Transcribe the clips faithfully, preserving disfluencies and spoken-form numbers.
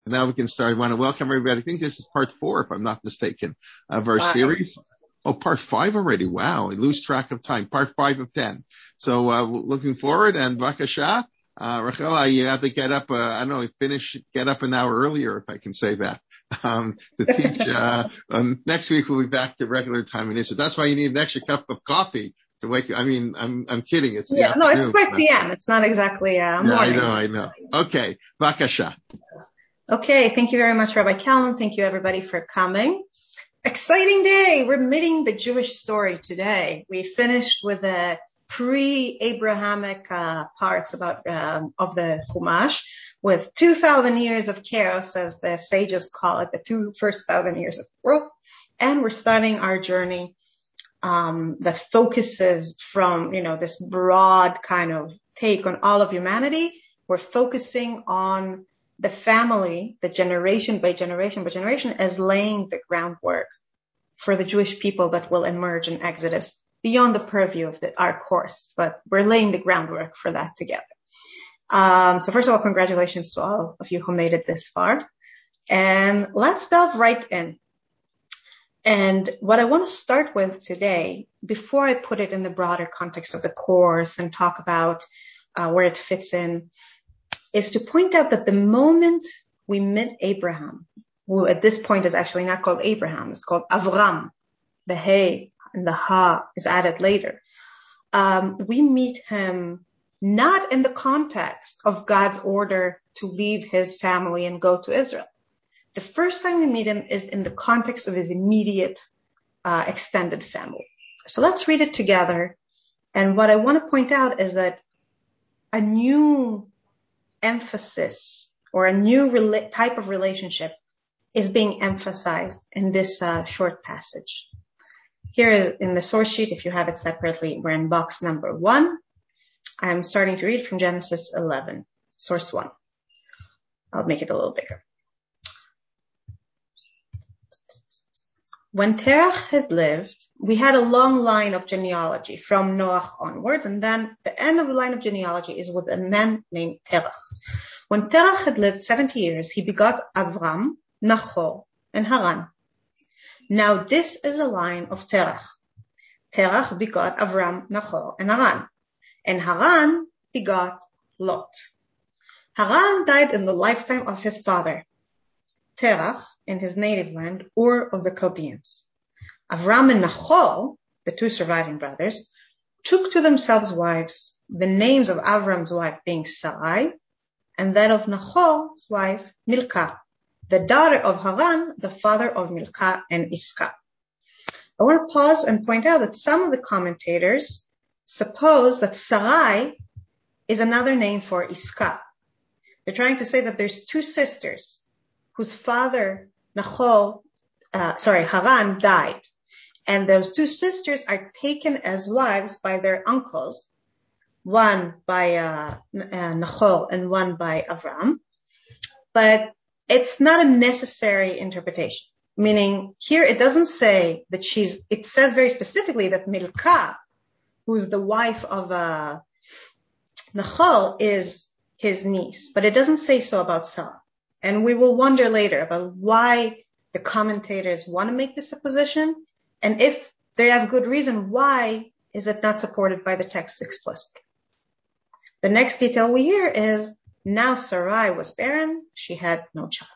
Now we can start. I want to welcome everybody. I think this is part four, if I'm not mistaken, of our five. series. Oh, part five already. Wow. I lose track of time. Part five of ten. So, uh, looking forward, and Vakasha, uh, Rachel, you have to get up, uh, I don't know, finish, get up an hour earlier, if I can say that, um, to teach, uh, um, next week we'll be back to regular time and so that's why you need an extra cup of coffee to wake you. I mean, I'm, I'm kidding. It's yeah, the no, it's five p.m. It's not exactly, uh, morning. Yeah, I know, I know. Okay. Vakasha. Okay, thank you very much, Rabbi Kalman. Thank you, everybody, for coming. Exciting day. We're meeting the Jewish story today. We finished with the pre-Abrahamic uh, parts about um, of the Chumash with two thousand years of chaos, as the sages call it, the two first thousand years of the world. And we're starting our journey um, that focuses from, you know, this broad kind of take on all of humanity. We're focusing on the family, the generation by generation by generation, as laying the groundwork for the Jewish people that will emerge in Exodus beyond the purview of the, our course. But we're laying the groundwork for that together. Um, so first of all, congratulations to all of you who made it this far. And let's delve right in. And what I want to start with today, before I put it in the broader context of the course and talk about uh, where it fits in, is to point out that the moment we met Abraham, who at this point is actually not called Abraham, it's called Avram, the Hey and the Ha is added later, um, we meet him not in the context of God's order to leave his family and go to Israel. The first time we meet him is in the context of his immediate uh, extended family. So let's read it together. And what I want to point out is that a new emphasis or a new rela- type of relationship is being emphasized in this uh, short passage. Here is in the source sheet, if you have it separately, we're in box number one. I'm starting to read from Genesis eleven, source one. I'll make it a little bigger. When Terach had lived, we had a long line of genealogy from Noach onwards, and then the end of the line of genealogy is with a man named Terach. When Terach had lived seventy years, he begot Avram, Nachor, and Haran. Now this is a line of Terach. Terach begot Avram, Nachor, and Haran. And Haran begot Lot. Haran died in the lifetime of his father, Terach, in his native land, Ur of the Chaldeans. Avram and Nachor, the two surviving brothers, took to themselves wives, the names of Avram's wife being Sarai, and that of Nachor's wife, Milcah, the daughter of Haran, the father of Milcah and Iscah. I want to pause and point out that some of the commentators suppose that Sarai is another name for Iscah. They're trying to say that there's two sisters whose father, Nachor, uh, sorry, Haran, died. And those two sisters are taken as wives by their uncles, one by uh, uh, Nachor and one by Avram. But it's not a necessary interpretation. Meaning, here it doesn't say that she's, it says very specifically that Milcah, who's the wife of uh, Nachor, is his niece. But it doesn't say so about Sarah. And we will wonder later about why the commentators want to make this supposition, and if they have good reason, why is it not supported by the text explicitly? The next detail we hear is, now Sarai was barren, she had no child.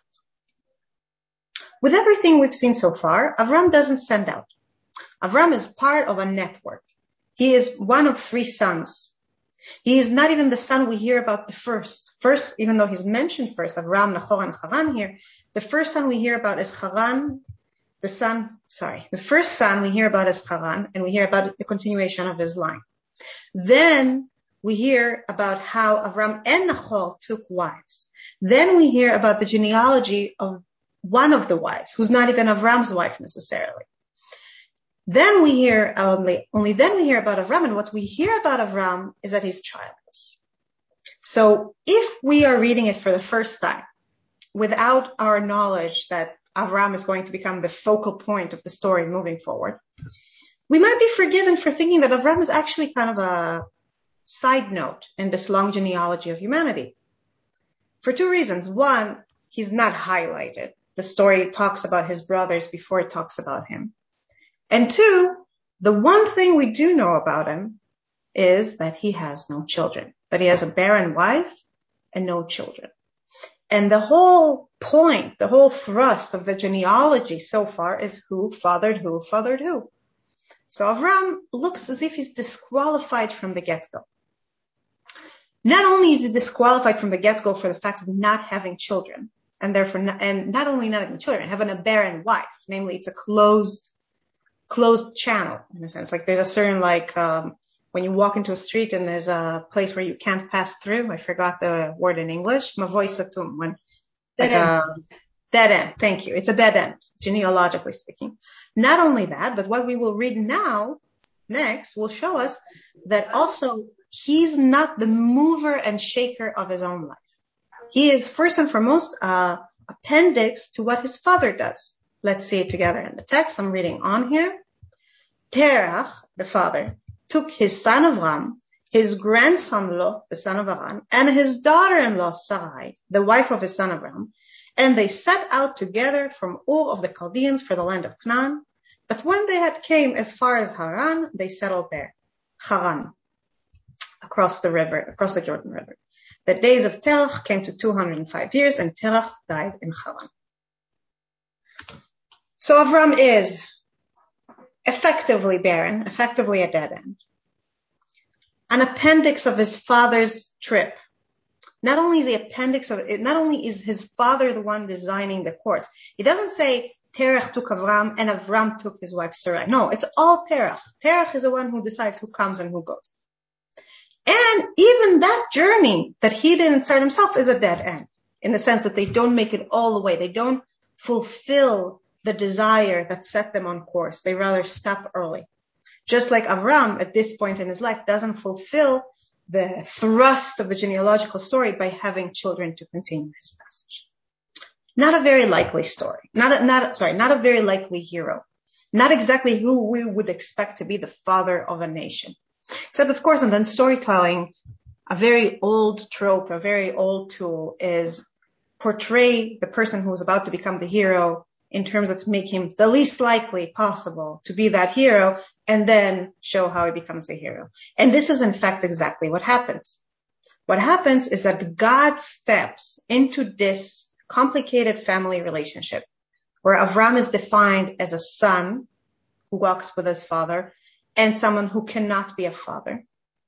With everything we've seen so far, Avram doesn't stand out. Avram is part of a network. He is one of three sons. He is not even the son we hear about the first. First, even though he's mentioned first, Avram, Nachor, and Haran here, the first son we hear about is Haran, the son, sorry, the first son we hear about is Haran, and we hear about the continuation of his line. Then we hear about how Avram and Nachor took wives. Then we hear about the genealogy of one of the wives, who's not even Avram's wife necessarily. Then we hear, only, only then we hear about Avram, and what we hear about Avram is that he's childless. So if we are reading it for the first time, without our knowledge that Avram is going to become the focal point of the story moving forward, we might be forgiven for thinking that Avram is actually kind of a side note in this long genealogy of humanity. For two reasons. One, he's not highlighted. The story talks about his brothers before it talks about him. And two, the one thing we do know about him is that he has no children, that he has a barren wife and no children. And the whole point, the whole thrust of the genealogy so far is who fathered who fathered who. So Avram looks as if he's disqualified from the get-go. Not only is he disqualified from the get-go for the fact of not having children, and therefore, not, and not only not having children, having a barren wife, namely it's a closed, closed channel in a sense. Like there's a certain like, um, when you walk into a street and there's a place where you can't pass through, I forgot the word in English, mavoy satum, when like a dead end. Thank you. It's a dead end, genealogically speaking. Not only that, but what we will read now, next, will show us that also he's not the mover and shaker of his own life. He is first and foremost uh, appendix to what his father does. Let's see it together in the text. I'm reading on here. Terach, the father, took his son Avram, his grandson Lot, the son of Haran, and his daughter-in-law Sarai, the wife of his son Avram, and they set out together from Ur of the Chaldeans for the land of Canaan. But when they had came as far as Haran, they settled there, Haran, across the river, across the Jordan River. The days of Terach came to two hundred five years, and Terach died in Haran. So Avram is effectively barren, effectively a dead end. An appendix of his father's trip. Not only is the appendix of it, not only is his father the one designing the course. He doesn't say Terach took Avram and Avram took his wife Sarai. No, it's all Terach. Terach is the one who decides who comes and who goes. And even that journey that he didn't start himself is a dead end, in the sense that they don't make it all the way. They don't fulfill the desire that set them on course. They rather stop early. Just like Avram, at this point in his life, doesn't fulfill the thrust of the genealogical story by having children to continue his passage. Not a very likely story. Not a, not, sorry, not a very likely hero. Not exactly who we would expect to be the father of a nation. Except, of course, and then storytelling, a very old trope, a very old tool is portray the person who is about to become the hero in terms of to make him the least likely possible to be that hero, and then show how he becomes the hero. And this is, in fact, exactly what happens. What happens is that God steps into this complicated family relationship where Avram is defined as a son who walks with his father and someone who cannot be a father.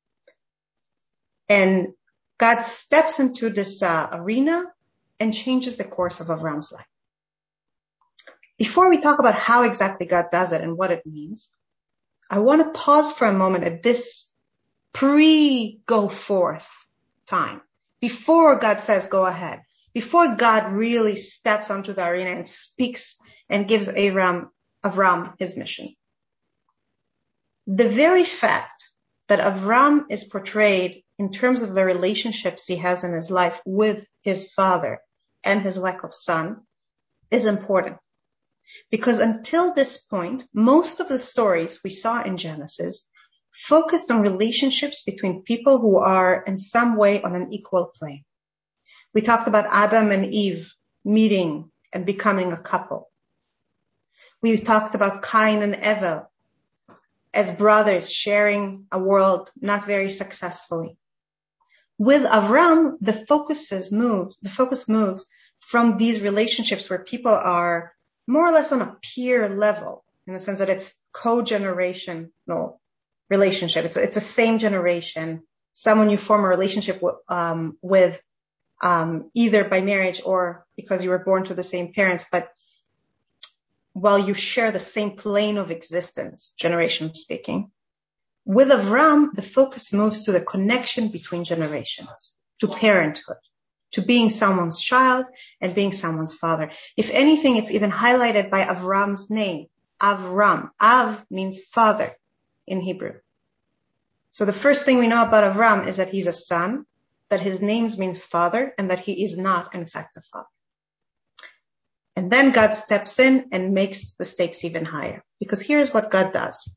And God steps into this uh, arena and changes the course of Avram's life. Before we talk about how exactly God does it and what it means, I want to pause for a moment at this pre-go forth time, before God says go ahead, before God really steps onto the arena and speaks and gives Avram, Avram his mission. The very fact that Avram is portrayed in terms of the relationships he has in his life with his father and his lack of son is important. Because until this point, most of the stories we saw in Genesis focused on relationships between people who are in some way on an equal plane. We talked about Adam and Eve meeting and becoming a couple. We talked about Cain and Abel as brothers sharing a world not very successfully. With Avram, the focuses move, the focus moves from these relationships where people are more or less on a peer level, in the sense that it's co-generational relationship. It's, it's the same generation, someone you form a relationship with, um, with um, either by marriage or because you were born to the same parents, but while you share the same plane of existence, generation speaking. With Avram, the focus moves to the connection between generations, to parenthood, to being someone's child and being someone's father. If anything, it's even highlighted by Avram's name, Avram. Av means father in Hebrew. So the first thing we know about Avram is that he's a son, that his name means father, and that he is not, in fact, a father. And then God steps in and makes the stakes even higher. Because here's what God does.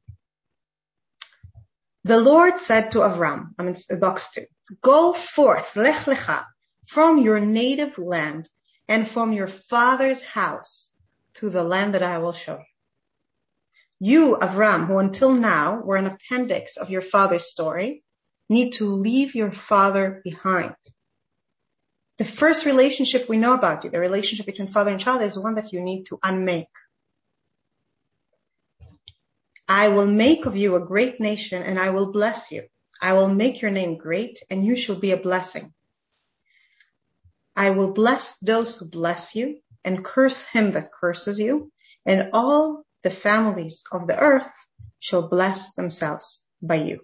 The Lord said to Avram, I mean, box two, go forth, lech lecha, from your native land and from your father's house to the land that I will show you. You, Avram, who until now were an appendix of your father's story, need to leave your father behind. The first relationship we know about you, the relationship between father and child, is one that you need to unmake. I will make of you a great nation, and I will bless you. I will make your name great, and you shall be a blessing. I will bless those who bless you, and curse him that curses you, and all the families of the earth shall bless themselves by you.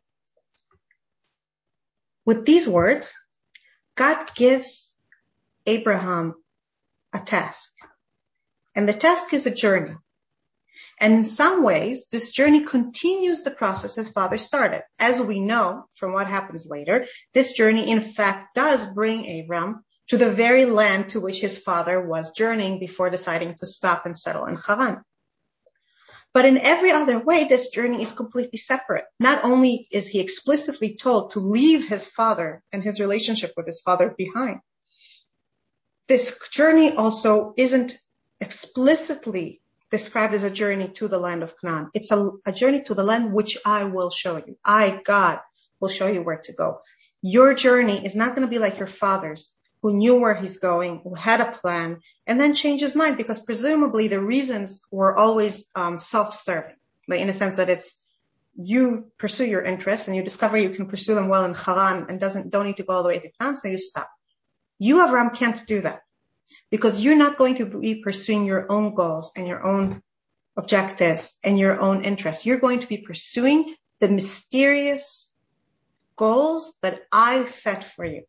With these words, God gives Abraham a task. And the task is a journey. And in some ways, this journey continues the process his father started. As we know from what happens later, this journey in fact does bring Abraham to the very land to which his father was journeying before deciding to stop and settle in Haran. But in every other way, this journey is completely separate. Not only is he explicitly told to leave his father and his relationship with his father behind, this journey also isn't explicitly described as a journey to the land of Canaan. It's a, a journey to the land which I will show you. I, God, will show you where to go. Your journey is not going to be like your father's, who knew where he's going, who had a plan, and then changed his mind because presumably the reasons were always um, self-serving, like in a sense that it's you pursue your interests and you discover you can pursue them well in Haran and doesn't don't need to go all the way to Canaan, so you stop. You, Avram, can't do that because you're not going to be pursuing your own goals and your own objectives and your own interests. You're going to be pursuing the mysterious goals that I set for you.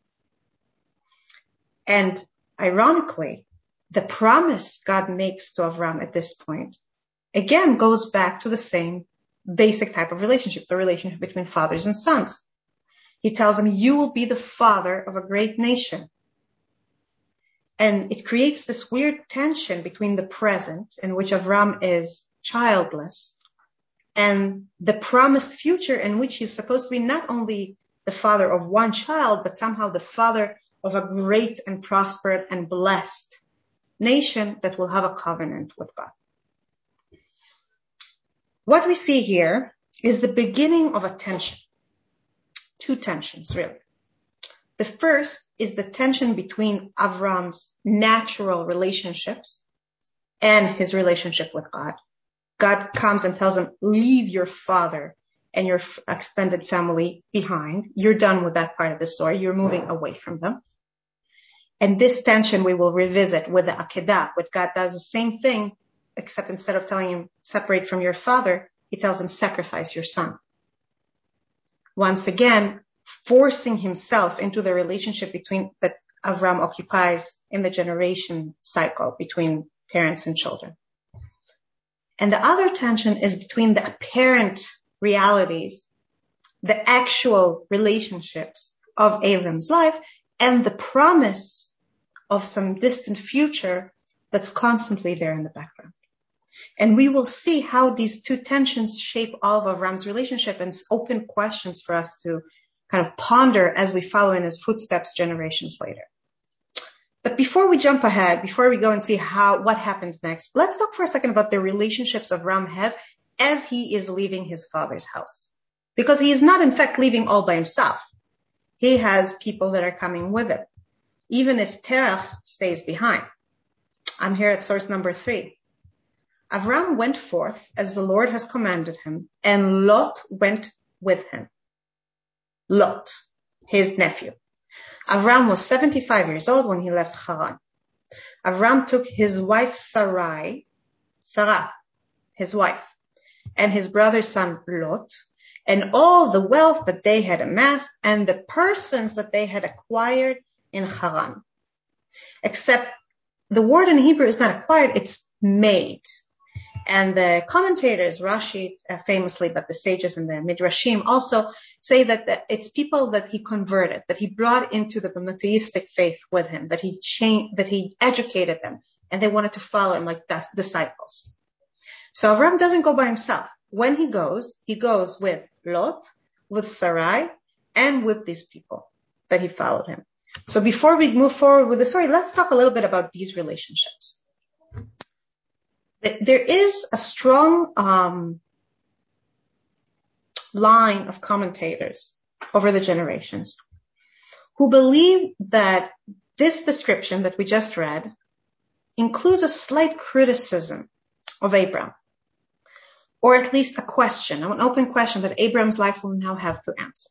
And ironically, the promise God makes to Avram at this point, again, goes back to the same basic type of relationship, the relationship between fathers and sons. He tells him, you will be the father of a great nation. And it creates this weird tension between the present, in which Avram is childless, and the promised future in which he's supposed to be not only the father of one child, but somehow the father of a great and prosperous and blessed nation that will have a covenant with God. What we see here is the beginning of a tension. Two tensions, really. The first is the tension between Avram's natural relationships and his relationship with God. God comes and tells him, leave your father and your extended family behind. You're done with that part of the story. You're moving away from them. And this tension we will revisit with the Akedah, where God does the same thing, except instead of telling him, separate from your father, he tells him, sacrifice your son. Once again, forcing himself into the relationship between that Avram occupies in the generation cycle between parents and children. And the other tension is between the apparent realities, the actual relationships of Avram's life, and the promise of some distant future that's constantly there in the background. And we will see how these two tensions shape all of Avram's relationship and open questions for us to kind of ponder as we follow in his footsteps generations later. But before we jump ahead, before we go and see how what happens next, let's talk for a second about the relationships Avram has as he is leaving his father's house. Because he is not, in fact, leaving all by himself. He has people that are coming with him, even if Terach stays behind. I'm here at source number three. Avram went forth as the Lord has commanded him, and Lot went with him. Lot, his nephew. Avram was seventy-five years old when he left Haran. Avram took his wife Sarai, Sarah, his wife, and his brother's son Lot, and all the wealth that they had amassed and the persons that they had acquired in Haran. Except the word in Hebrew is not acquired, it's made. And the commentators, Rashi uh, famously, but the sages and the Midrashim also say that the, it's people that he converted, that he brought into the monotheistic faith with him, that he changed, that he educated them, and they wanted to follow him like disciples. So Avram doesn't go by himself. When he goes, he goes with Lot, with Sarai, and with these people that he followed him. So before we move forward with the story, let's talk a little bit about these relationships. There is a strong um, line of commentators over the generations who believe that this description that we just read includes a slight criticism of Abraham, or at least a question, an open question that Abraham's life will now have to answer.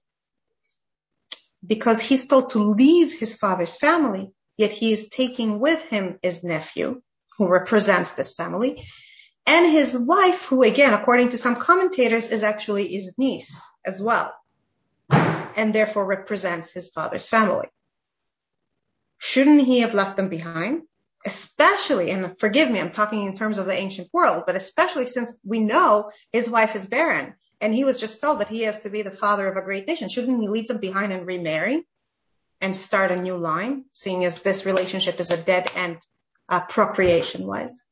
Because he's told to leave his father's family, yet he is taking with him his nephew, who represents this family, and his wife, who again, according to some commentators, is actually his niece as well, and therefore represents his father's family. Shouldn't he have left them behind? Especially, and forgive me, I'm talking in terms of the ancient world, but especially since we know his wife is barren, and he was just told that he has to be the father of a great nation. Shouldn't he leave them behind and remarry and start a new line, seeing as this relationship is a dead end uh, procreation-wise?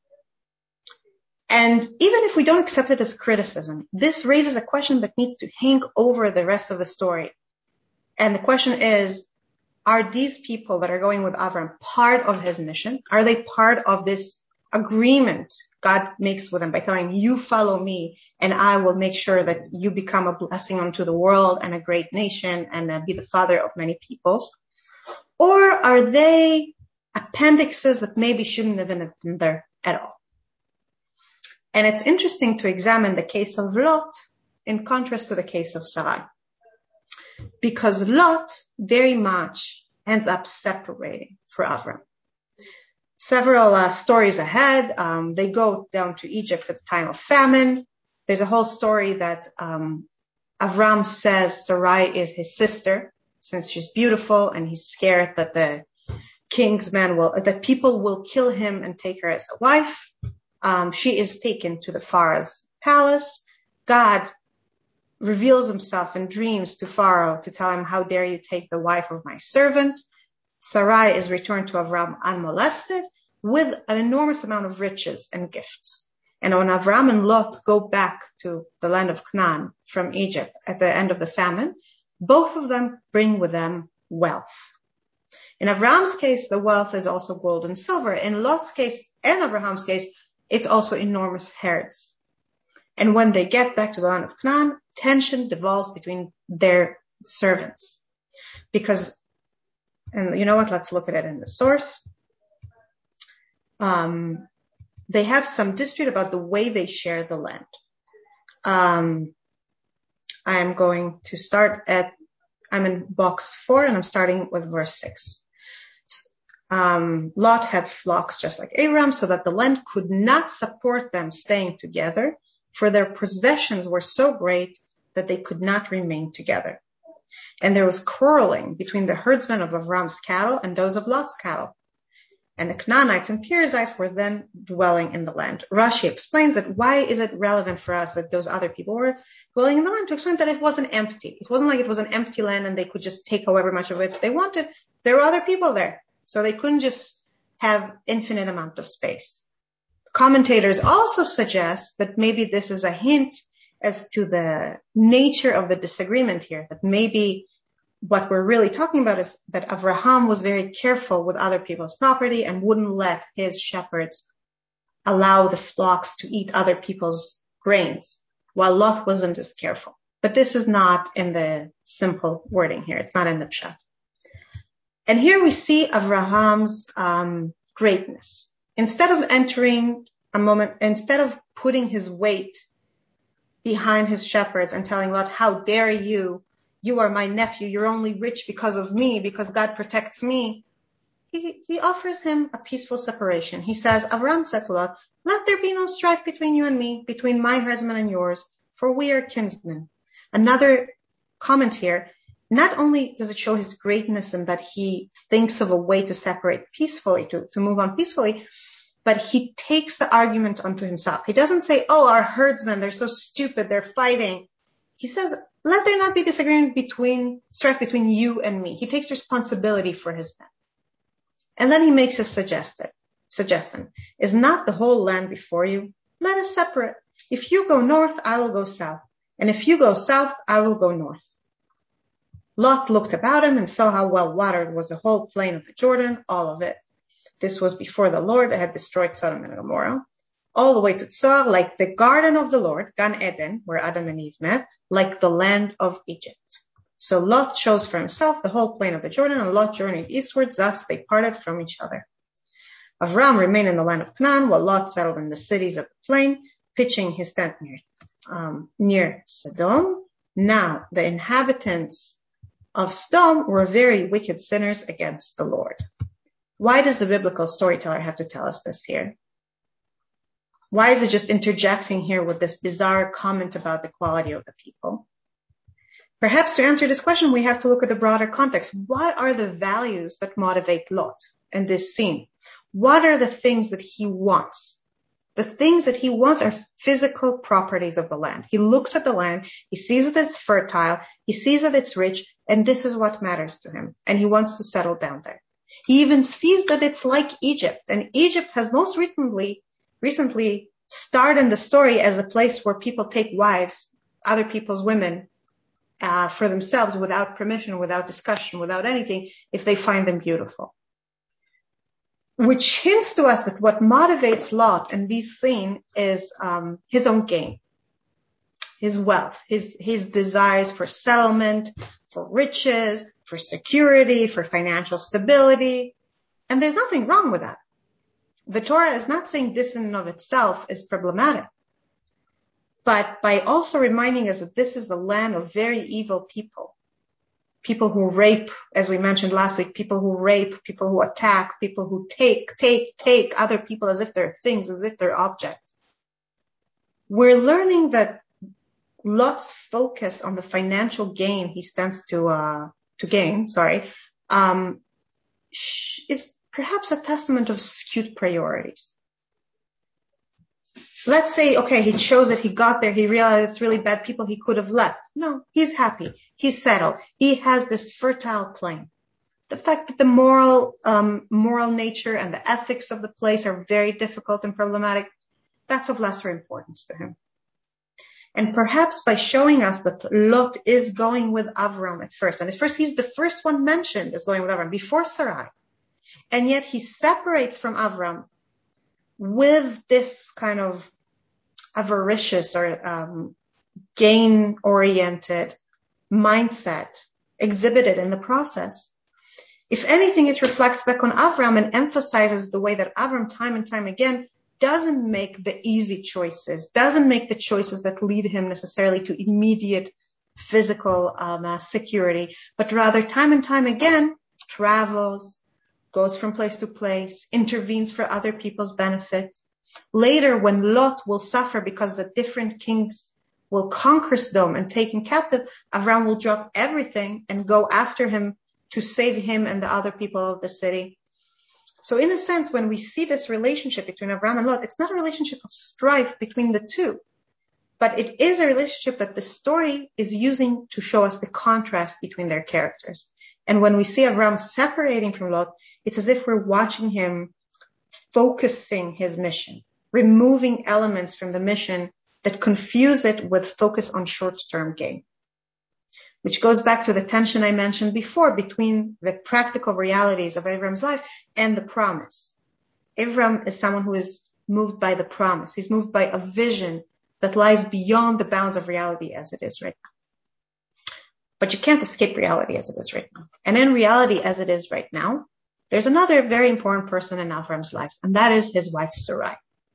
And even if we don't accept it as criticism, this raises a question that needs to hang over the rest of the story. And the question is, are these people that are going with Avram part of his mission? Are they part of this agreement God makes with them by telling you follow me and I will make sure that you become a blessing unto the world and a great nation and uh, be the father of many peoples? Or are they appendixes that maybe shouldn't have been there at all? And it's interesting to examine the case of Lot in contrast to the case of Sarai. Because Lot very much ends up separating for Avram. Several uh, stories ahead, um, they go down to Egypt at the time of famine. There's a whole story that um, Avram says Sarai is his sister, since she's beautiful, and he's scared that the king's man will, that people will kill him and take her as a wife. Um, she is taken to the Pharaoh's palace. God reveals himself in dreams to Pharaoh to tell him, how dare you take the wife of my servant? Sarai is returned to Avram unmolested with an enormous amount of riches and gifts. And when Avram and Lot go back to the land of Canaan from Egypt at the end of the famine, both of them bring with them wealth. In Avram's case, the wealth is also gold and silver. In Lot's case and Abraham's case, it's also enormous herds. And when they get back to the land of Canaan, tension devolves between their servants. Because, and you know what, let's look at it in the source. Um, they have some dispute about the way they share the land. Um, I am going to start at, I'm in box four and I'm starting with verse six. Um, Lot had flocks just like Abraham, so that the land could not support them staying together, for their possessions were so great that they could not remain together. And there was quarreling between the herdsmen of Avram's cattle and those of Lot's cattle. And the Canaanites and Perizzites were then dwelling in the land. Rashi explains that why is it relevant for us that those other people were dwelling in the land? To explain that it wasn't empty. It wasn't like it was an empty land and they could just take however much of it they wanted. There were other people there. So they couldn't just have infinite amount of space. Commentators also suggest that maybe this is a hint as to the nature of the disagreement here, that maybe what we're really talking about is that Abraham was very careful with other people's property and wouldn't let his shepherds allow the flocks to eat other people's grains, while Lot wasn't as careful. But this is not in the simple wording here. It's not in the pshat. And here we see Abraham's um, greatness. Instead of entering a moment, instead of putting his weight behind his shepherds and telling Lot, how dare you, you are my nephew, you're only rich because of me, because God protects me. He, he offers him a peaceful separation. He says, Abraham said to Lot, let there be no strife between you and me, between my herdsmen and yours, for we are kinsmen. Another comment here, not only does it show his greatness and that he thinks of a way to separate peacefully, to, to move on peacefully, but he takes the argument onto himself. He doesn't say, oh, our herdsmen, they're so stupid, they're fighting. He says, let there not be disagreement between, strife between you and me. He takes responsibility for his men. And then he makes a suggestion. Suggestion. Is not the whole land before you? Let us separate. If you go north, I will go south. And if you go south, I will go north. Lot looked about him and saw how well watered was the whole plain of the Jordan, all of it. This was before the Lord had destroyed Sodom and Gomorrah, all the way to Tzor, like the garden of the Lord, Gan Eden, where Adam and Eve met, like the land of Egypt. So Lot chose for himself the whole plain of the Jordan, and Lot journeyed eastwards, thus they parted from each other. Avram remained in the land of Canaan, while Lot settled in the cities of the plain, pitching his tent near, um, near Sodom. Now the inhabitants of Sodom were very wicked sinners against the Lord. Why does the biblical storyteller have to tell us this here? Why is it just interjecting here with this bizarre comment about the quality of the people? Perhaps to answer this question, we have to look at the broader context. What are the values that motivate Lot in this scene? What are the things that he wants? The things that he wants are physical properties of the land. He looks at the land, he sees that it's fertile, he sees that it's rich, and this is what matters to him. And he wants to settle down there. He even sees that it's like Egypt. And Egypt has most recently, recently starred in the story as a place where people take wives, other people's women, uh, for themselves without permission, without discussion, without anything, if they find them beautiful. Which hints to us that what motivates Lot in this scene is um, his own gain, his wealth, his his desires for settlement, for riches, for security, for financial stability. And there's nothing wrong with that. The Torah is not saying this in and of itself is problematic. But by also reminding us that this is the land of very evil people, people who rape, as we mentioned last week, people who rape, people who attack, people who take, take, take other people as if they're things, as if they're objects. We're learning that Lot's focus on the financial gain he stands to, uh, to gain, sorry, um, is perhaps a testament of skewed priorities. Let's say, okay, he chose it, he got there, he realized it's really bad people, he could have left. No, he's happy, he's settled, he has this fertile plain. The fact that the moral, um, moral nature and the ethics of the place are very difficult and problematic, that's of lesser importance to him. And perhaps by showing us that Lot is going with Avram at first, and at first he's the first one mentioned as going with Avram before Sarai, and yet he separates from Avram with this kind of avaricious or um, gain-oriented mindset exhibited in the process. If anything, it reflects back on Avram and emphasizes the way that Avram time and time again doesn't make the easy choices, doesn't make the choices that lead him necessarily to immediate physical um, uh, security, but rather time and time again travels, goes from place to place, intervenes for other people's benefits. Later, when Lot will suffer because the different kings will conquer Sodom and take him captive, Avram will drop everything and go after him to save him and the other people of the city. So in a sense, when we see this relationship between Avram and Lot, it's not a relationship of strife between the two, but it is a relationship that the story is using to show us the contrast between their characters. And when we see Avram separating from Lot, it's as if we're watching him focusing his mission, removing elements from the mission that confuse it with focus on short-term gain. Which goes back to the tension I mentioned before between the practical realities of Avram's life and the promise. Avram is someone who is moved by the promise. He's moved by a vision that lies beyond the bounds of reality as it is right now. But you can't escape reality as it is right now. And in reality as it is right now, there's another very important person in Avram's life, and that is his wife Sarai.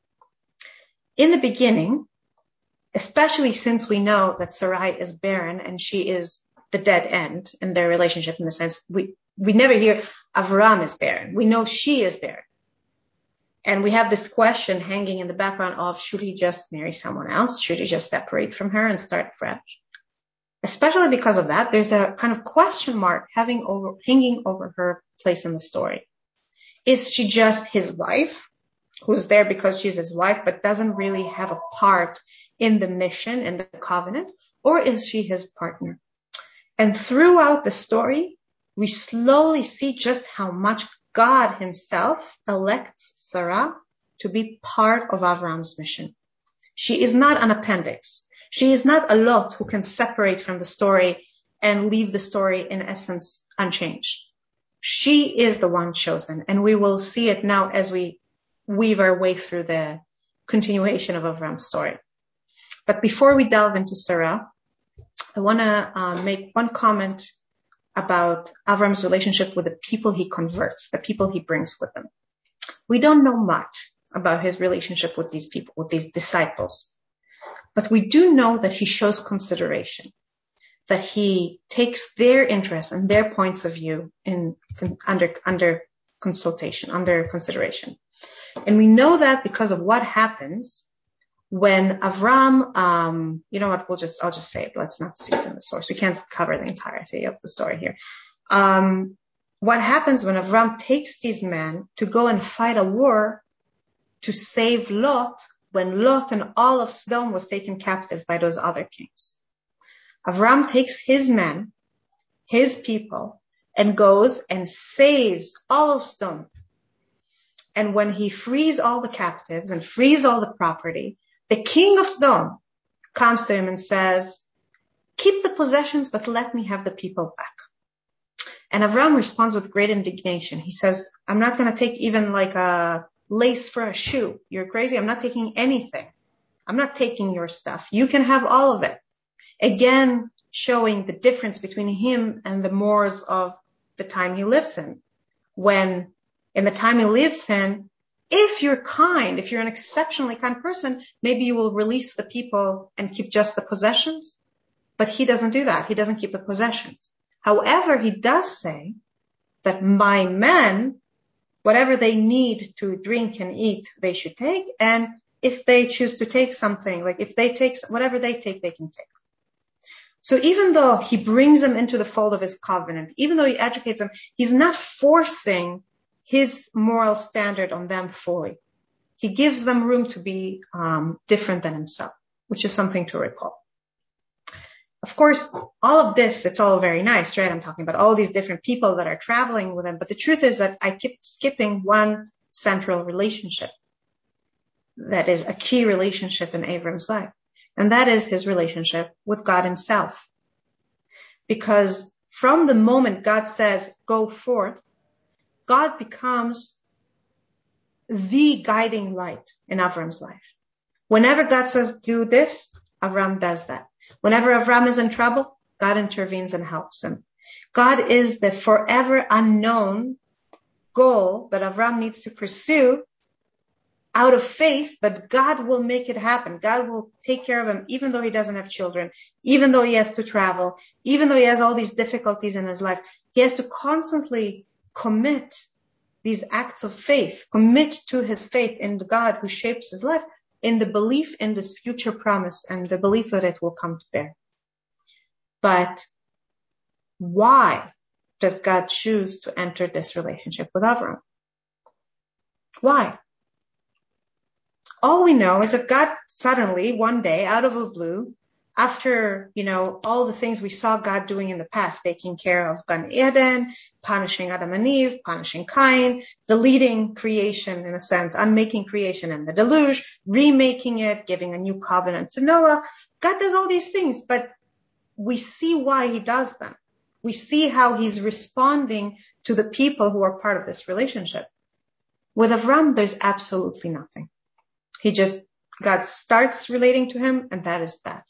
In the beginning, especially since we know that Sarai is barren and she is the dead end in their relationship, in the sense we, we never hear Avram is barren. We know she is barren. And we have this question hanging in the background of, should he just marry someone else? Should he just separate from her and start fresh? Especially because of that, there's a kind of question mark having over, hanging over her place in the story. Is she just his wife, who's there because she's his wife, but doesn't really have a part in the mission and the covenant, or is she his partner? And throughout the story, we slowly see just how much God himself elects Sarah to be part of Avram's mission. She is not an appendix. She is not a Lot who can separate from the story and leave the story in essence unchanged. She is the one chosen, and we will see it now as we weave our way through the continuation of Avram's story. But before we delve into Sarah, I want to uh, make one comment about Avram's relationship with the people he converts, the people he brings with him. We don't know much about his relationship with these people, with these disciples. But we do know that he shows consideration, that he takes their interests and their points of view in, in under, under consultation, under consideration. And we know that because of what happens when Avram, um, you know what, we'll just, I'll just say it. Let's not see it in the source. We can't cover the entirety of the story here. Um, what happens when Avram takes these men to go and fight a war to save Lot, when Lot and all of Sodom was taken captive by those other kings. Avram takes his men, his people, and goes and saves all of Sodom. And when he frees all the captives and frees all the property, the king of Sodom comes to him and says, keep the possessions, but let me have the people back. And Avram responds with great indignation. He says, I'm not going to take even like a lace for a shoe. You're crazy. I'm not taking anything. I'm not taking your stuff. You can have all of it. Again, showing the difference between him and the Moors of the time he lives in. When in the time he lives in, if you're kind, if you're an exceptionally kind person, maybe you will release the people and keep just the possessions. But he doesn't do that. He doesn't keep the possessions. However, he does say that my men, whatever they need to drink and eat, they should take. And if they choose to take something, like if they take whatever they take, they can take. So even though he brings them into the fold of his covenant, even though he educates them, he's not forcing his moral standard on them fully. He gives them room to be um, different than himself, which is something to recall. Of course, all of this, it's all very nice, right? I'm talking about all these different people that are traveling with him. But the truth is that I keep skipping one central relationship that is a key relationship in Avram's life. And that is his relationship with God himself. Because from the moment God says, go forth, God becomes the guiding light in Avram's life. Whenever God says, do this, Avram does that. Whenever Avram is in trouble, God intervenes and helps him. God is the forever unknown goal that Avram needs to pursue out of faith, but God will make it happen. God will take care of him, even though he doesn't have children, even though he has to travel, even though he has all these difficulties in his life. He has to constantly commit these acts of faith, commit to his faith in the God who shapes his life, in the belief in this future promise and the belief that it will come to bear. But why does God choose to enter this relationship with Avram? Why? All we know is that God suddenly, one day, out of the blue, after, you know, all the things we saw God doing in the past, taking care of Gan Eden, punishing Adam and Eve, punishing Cain, deleting creation in a sense, unmaking creation in the deluge, remaking it, giving a new covenant to Noah. God does all these things, but we see why he does them. We see how he's responding to the people who are part of this relationship. With Avram, there's absolutely nothing. He just, God starts relating to him, and that is that.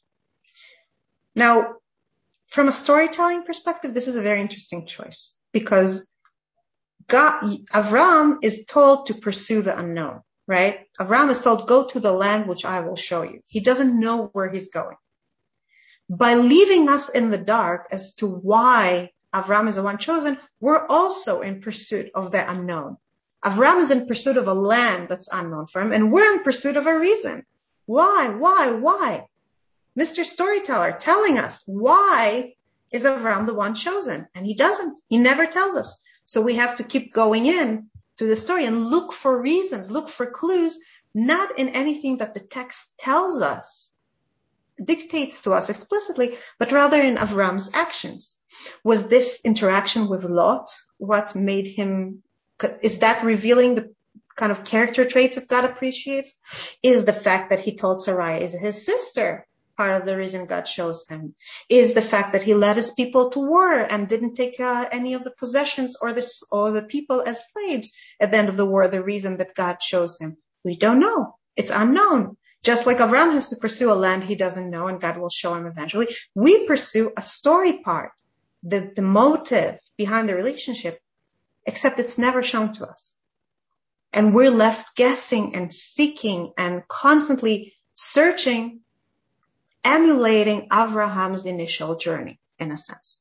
Now, from a storytelling perspective, this is a very interesting choice because God, Avram is told to pursue the unknown, right? Avram is told, go to the land which I will show you. He doesn't know where he's going. By leaving us in the dark as to why Avram is the one chosen, we're also in pursuit of the unknown. Avram is in pursuit of a land that's unknown for him, and we're in pursuit of a reason. Why? Why? Why? Mister Storyteller telling us, why is Avram the one chosen? And he doesn't. He never tells us. So we have to keep going in to the story and look for reasons, look for clues, not in anything that the text tells us, dictates to us explicitly, but rather in Avram's actions. Was this interaction with Lot what made him, is that revealing the kind of character traits that God appreciates? Is the fact that he told Sarai is his sister part of the reason God chose him. Is the fact that he led his people to war and didn't take uh, any of the possessions or the, or the people as slaves at the end of the war the reason that God chose him? We don't know. It's unknown. Just like Avram has to pursue a land he doesn't know and God will show him eventually, we pursue a story part, the, the motive behind the relationship, except it's never shown to us. And we're left guessing and seeking and constantly searching, emulating Abraham's initial journey, in a sense.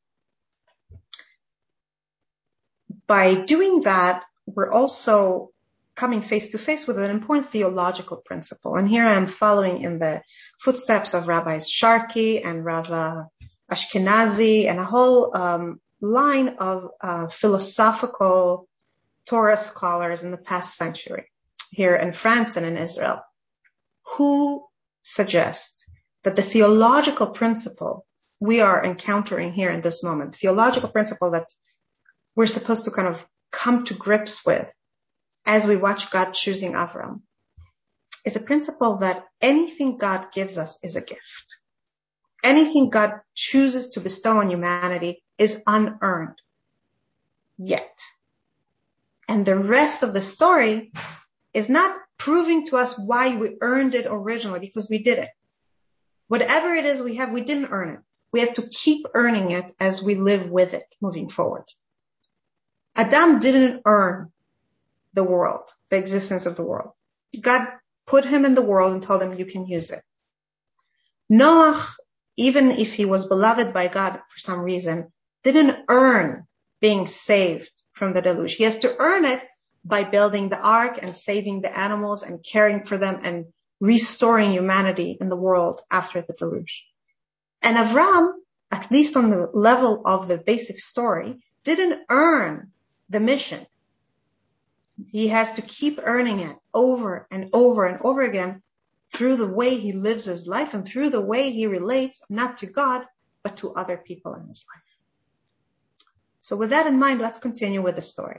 By doing that, we're also coming face to face with an important theological principle. And here I am following in the footsteps of Rabbis Sharkey and Rava Ashkenazi and a whole um, line of uh, philosophical Torah scholars in the past century here in France and in Israel, who suggest that the theological principle we are encountering here in this moment, theological principle that we're supposed to kind of come to grips with as we watch God choosing Avram, is a principle that anything God gives us is a gift. Anything God chooses to bestow on humanity is unearned yet. And the rest of the story is not proving to us why we earned it originally, because we did it. Whatever it is we have, we didn't earn it. We have to keep earning it as we live with it moving forward. Adam didn't earn the world, the existence of the world. God put him in the world and told him you can use it. Noah, even if he was beloved by God for some reason, didn't earn being saved from the deluge. He has to earn it by building the ark and saving the animals and caring for them and restoring humanity in the world after the deluge. And Avram, at least on the level of the basic story, didn't earn the mission. He has to keep earning it over and over and over again through the way he lives his life and through the way he relates not to God, but to other people in his life. So with that in mind, let's continue with the story.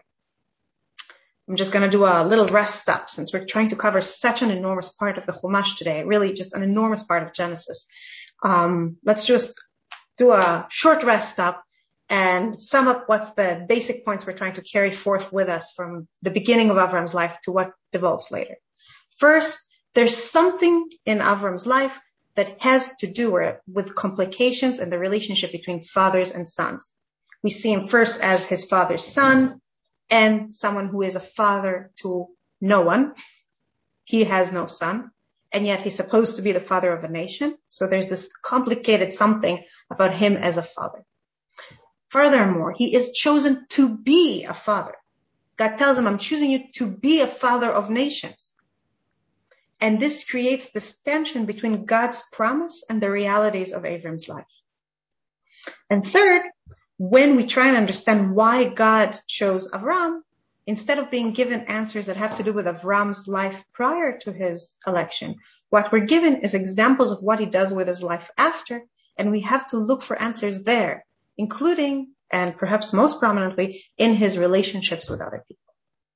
I'm just going to do a little rest stop since we're trying to cover such an enormous part of the Chumash today, really just an enormous part of Genesis. Um, let's just do a short rest stop and sum up what's the basic points we're trying to carry forth with us from the beginning of Avram's life to what develops later. First, there's something in Avram's life that has to do with complications in the relationship between fathers and sons. We see him first as his father's son and someone who is a father to no one. He has no son, and yet he's supposed to be the father of a nation. So there's this complicated something about him as a father. Furthermore, he is chosen to be a father. God tells him, I'm choosing you to be a father of nations. And this creates this tension between God's promise and the realities of Avram's life. And third, when we try and understand why God chose Avram, instead of being given answers that have to do with Avram's life prior to his election, what we're given is examples of what he does with his life after, and we have to look for answers there, including, and perhaps most prominently, in his relationships with other people.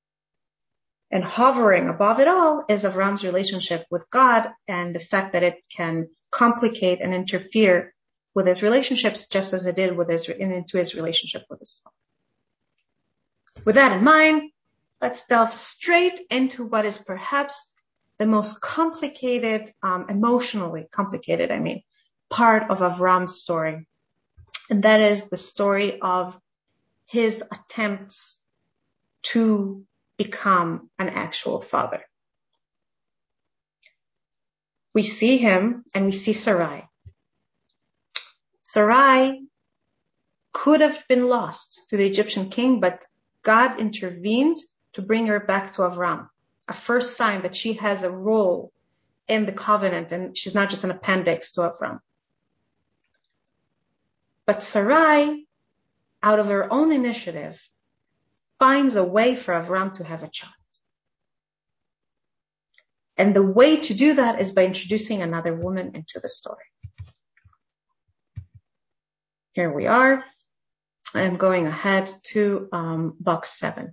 And hovering above it all is Avram's relationship with God and the fact that it can complicate and interfere with his relationships just as it did with his, into his relationship with his father. With that in mind, let's delve straight into what is perhaps the most complicated, um, emotionally complicated, I mean, part of Avram's story. And that is the story of his attempts to become an actual father. We see him and we see Sarai. Sarai could have been lost to the Egyptian king, but God intervened to bring her back to Avram, a first sign that she has a role in the covenant and she's not just an appendix to Avram. But Sarai, out of her own initiative, finds a way for Avram to have a child. And the way to do that is by introducing another woman into the story. Here we are. I am going ahead to um, box seven.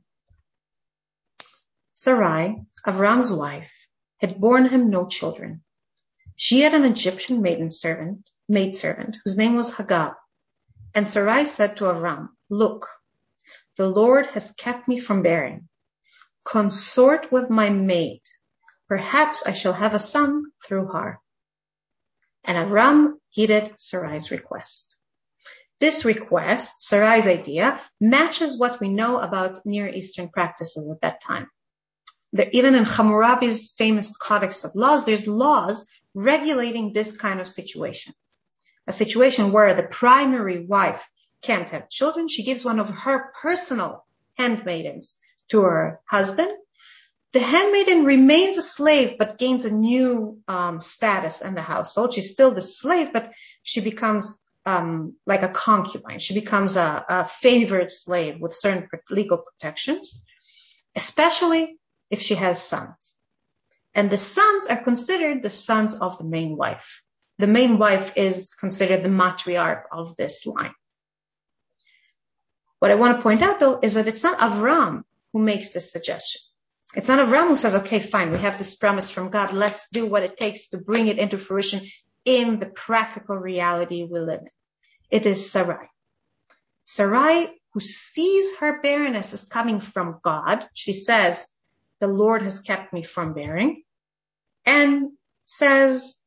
Sarai, Avram's wife, had borne him no children. She had an Egyptian maiden servant, maidservant, whose name was Hagar. And Sarai said to Avram, look, the Lord has kept me from bearing. Consort with my maid. Perhaps I shall have a son through her. And Avram heeded Sarai's request. This request, Sarai's idea, matches what we know about Near Eastern practices at that time. There, even in Hammurabi's famous Codex of Laws, there's laws regulating this kind of situation. A situation where the primary wife can't have children. She gives one of her personal handmaidens to her husband. The handmaiden remains a slave, but gains a new um, status in the household. She's still the slave, but she becomes um, like a concubine. She becomes a, a favored slave with certain legal protections, especially if she has sons. And the sons are considered the sons of the main wife. The main wife is considered the matriarch of this line. What I want to point out, though, is that it's not Avram who makes this suggestion. It's not Avram who says, okay, fine, we have this promise from God. Let's do what it takes to bring it into fruition in the practical reality we live in. It is Sarai. Sarai, who sees her barrenness as coming from God. She says, the Lord has kept me from bearing. And says,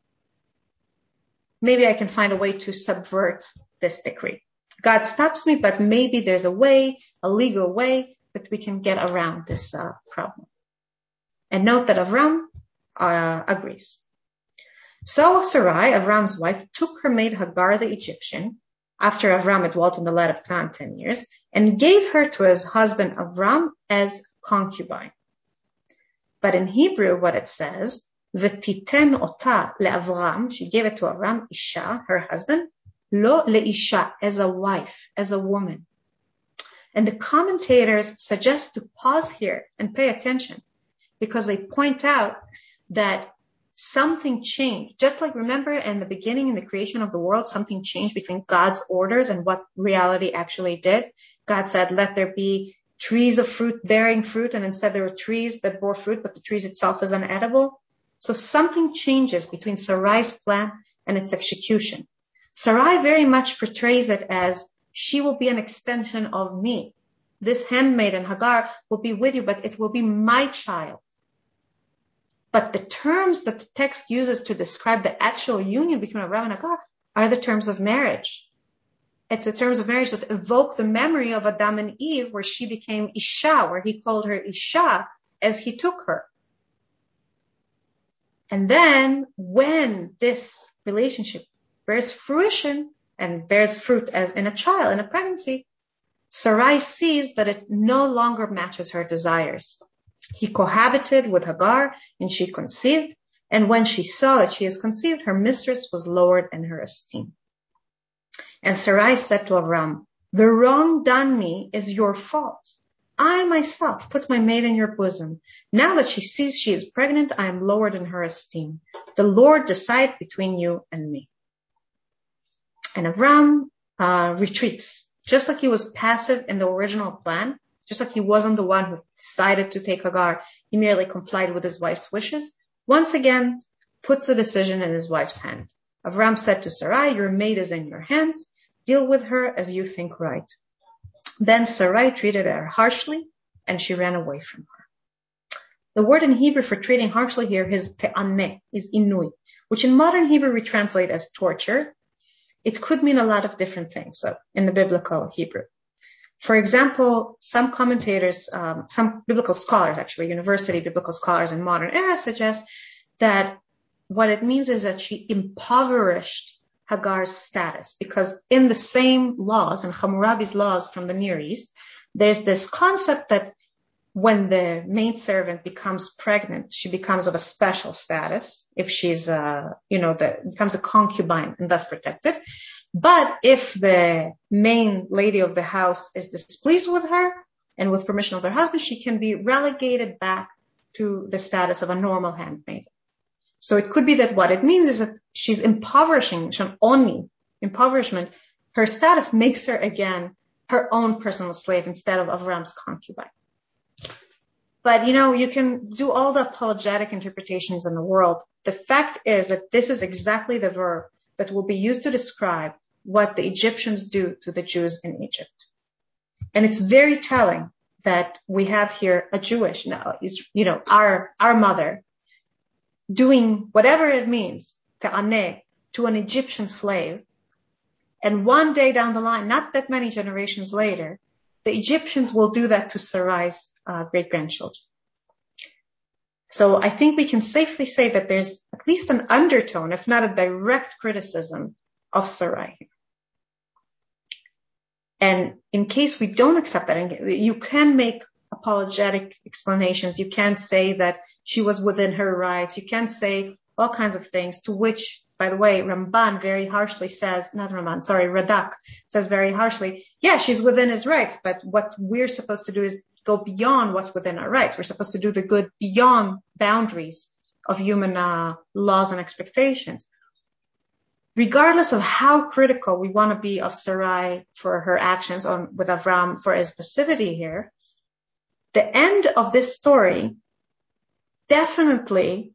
maybe I can find a way to subvert this decree. God stops me, but maybe there's a way, a legal way, that we can get around this uh, problem. And note that Avram uh, agrees. So Sarai, Avram's wife, took her maid Hagar the Egyptian, after Avram had dwelt in the land of Canaan ten years, and gave her to his husband Avram as concubine. But in Hebrew, what it says, V'titen ota le'Avram, she gave it to Avram, Isha, her husband, lo le'isha, as a wife, as a woman. And the commentators suggest to pause here and pay attention, because they point out that something changed. Just like, remember, in the beginning, in the creation of the world, something changed between God's orders and what reality actually did. God said, let there be trees of fruit bearing fruit, and instead there were trees that bore fruit, but the trees itself is unedible. So something changes between Sarai's plan and its execution. Sarai very much portrays it as, she will be an extension of me. This handmaiden, Hagar, will be with you, but it will be my child. But the terms that the text uses to describe the actual union between Avram and Hagar are the terms of marriage. It's the terms of marriage that evoke the memory of Adam and Eve, where she became Isha, where he called her Isha as he took her. And then when this relationship bears fruition and bears fruit as in a child, in a pregnancy, Sarai sees that it no longer matches her desires. He cohabited with Hagar and she conceived. And when she saw that she has conceived, her mistress was lowered in her esteem. And Sarai said to Avram, the wrong done me is your fault. I myself put my maid in your bosom. Now that she sees she is pregnant, I am lowered in her esteem. The Lord decide between you and me. And Avram uh, retreats. Just like he was passive in the original plan, just like he wasn't the one who decided to take Hagar, he merely complied with his wife's wishes. Once again, puts the decision in his wife's hand. Avram said to Sarai, your maid is in your hands. Deal with her as you think right. Then Sarai treated her harshly, and she ran away from her. The word in Hebrew for treating harshly here is te'aneh, is inui, which in modern Hebrew we translate as torture. It could mean a lot of different things, so in the biblical Hebrew. For example, some commentators, um, some biblical scholars, actually, university biblical scholars in modern era suggest that what it means is that she impoverished Hagar's status, because in the same laws, in Hammurabi's laws from the Near East, there's this concept that when the maidservant becomes pregnant, she becomes of a special status. If she's, uh, you know, the, becomes a concubine and thus protected. But if the main lady of the house is displeased with her and with permission of her husband, she can be relegated back to the status of a normal handmaid. So it could be that what it means is that she's impoverishing, oni, impoverishment. Her status makes her again her own personal slave instead of Avram's concubine. But, you know, you can do all the apologetic interpretations in the world. The fact is that this is exactly the verb that will be used to describe what the Egyptians do to the Jews in Egypt. And it's very telling that we have here a Jewish, now, you know, our, our mother doing whatever it means, ta'aneh, to an Egyptian slave. And one day down the line, not that many generations later, the Egyptians will do that to Sarai's uh, great-grandchildren. So I think we can safely say that there's at least an undertone, if not a direct criticism of Sarai. And in case we don't accept that, you can make apologetic explanations. You can say that she was within her rights. You can say all kinds of things, to which, by the way, Ramban very harshly says, not Ramban, sorry, Radak says very harshly, yeah, she's within his rights, but what we're supposed to do is go beyond what's within our rights. We're supposed to do the good beyond boundaries of human uh, laws and expectations. Regardless of how critical we want to be of Sarai for her actions on with Avram for his passivity here, the end of this story definitely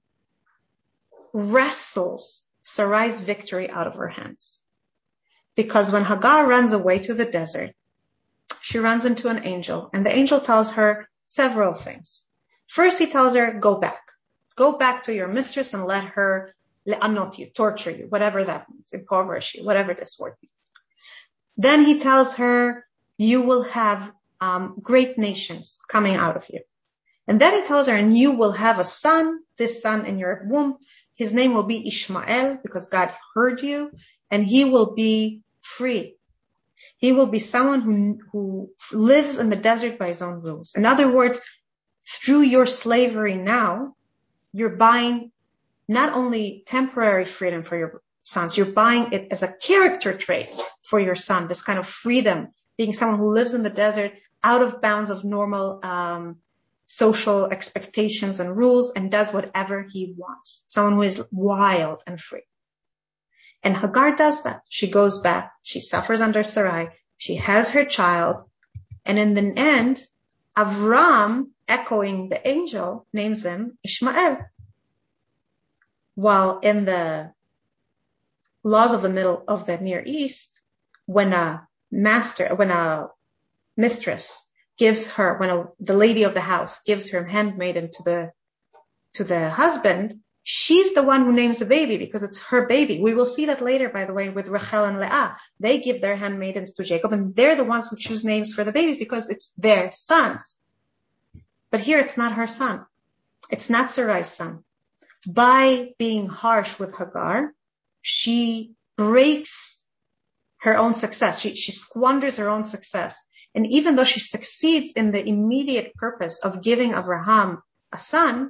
wrestles Sarai's victory out of her hands. Because when Hagar runs away to the desert, she runs into an angel, and the angel tells her several things. First, he tells her, go back. Go back to your mistress and let her le'anot you, torture you, whatever that means, impoverish you, whatever this word means. Then he tells her, you will have um, great nations coming out of you. And then he tells her, and you will have a son, this son in your womb. His name will be Ishmael, because God heard you, and he will be free. He will be someone who, who lives in the desert by his own rules. In other words, through your slavery now, you're buying not only temporary freedom for your sons, you're buying it as a character trait for your son, this kind of freedom, being someone who lives in the desert out of bounds of normal um, social expectations and rules and does whatever he wants. Someone who is wild and free. And Hagar does that. She goes back. She suffers under Sarai. She has her child. And in the end, Avram, echoing the angel, names him Ishmael. While in the laws of the middle of the Near East, when a master, when a mistress gives her, when a, the lady of the house gives her handmaiden to the, to the husband, she's the one who names the baby because it's her baby. We will see that later, by the way, with Rachel and Leah. They give their handmaidens to Jacob, and they're the ones who choose names for the babies because it's their sons. But here it's not her son. It's not Sarai's son. By being harsh with Hagar, she breaks her own success. She, she squanders her own success. And even though she succeeds in the immediate purpose of giving Abraham a son,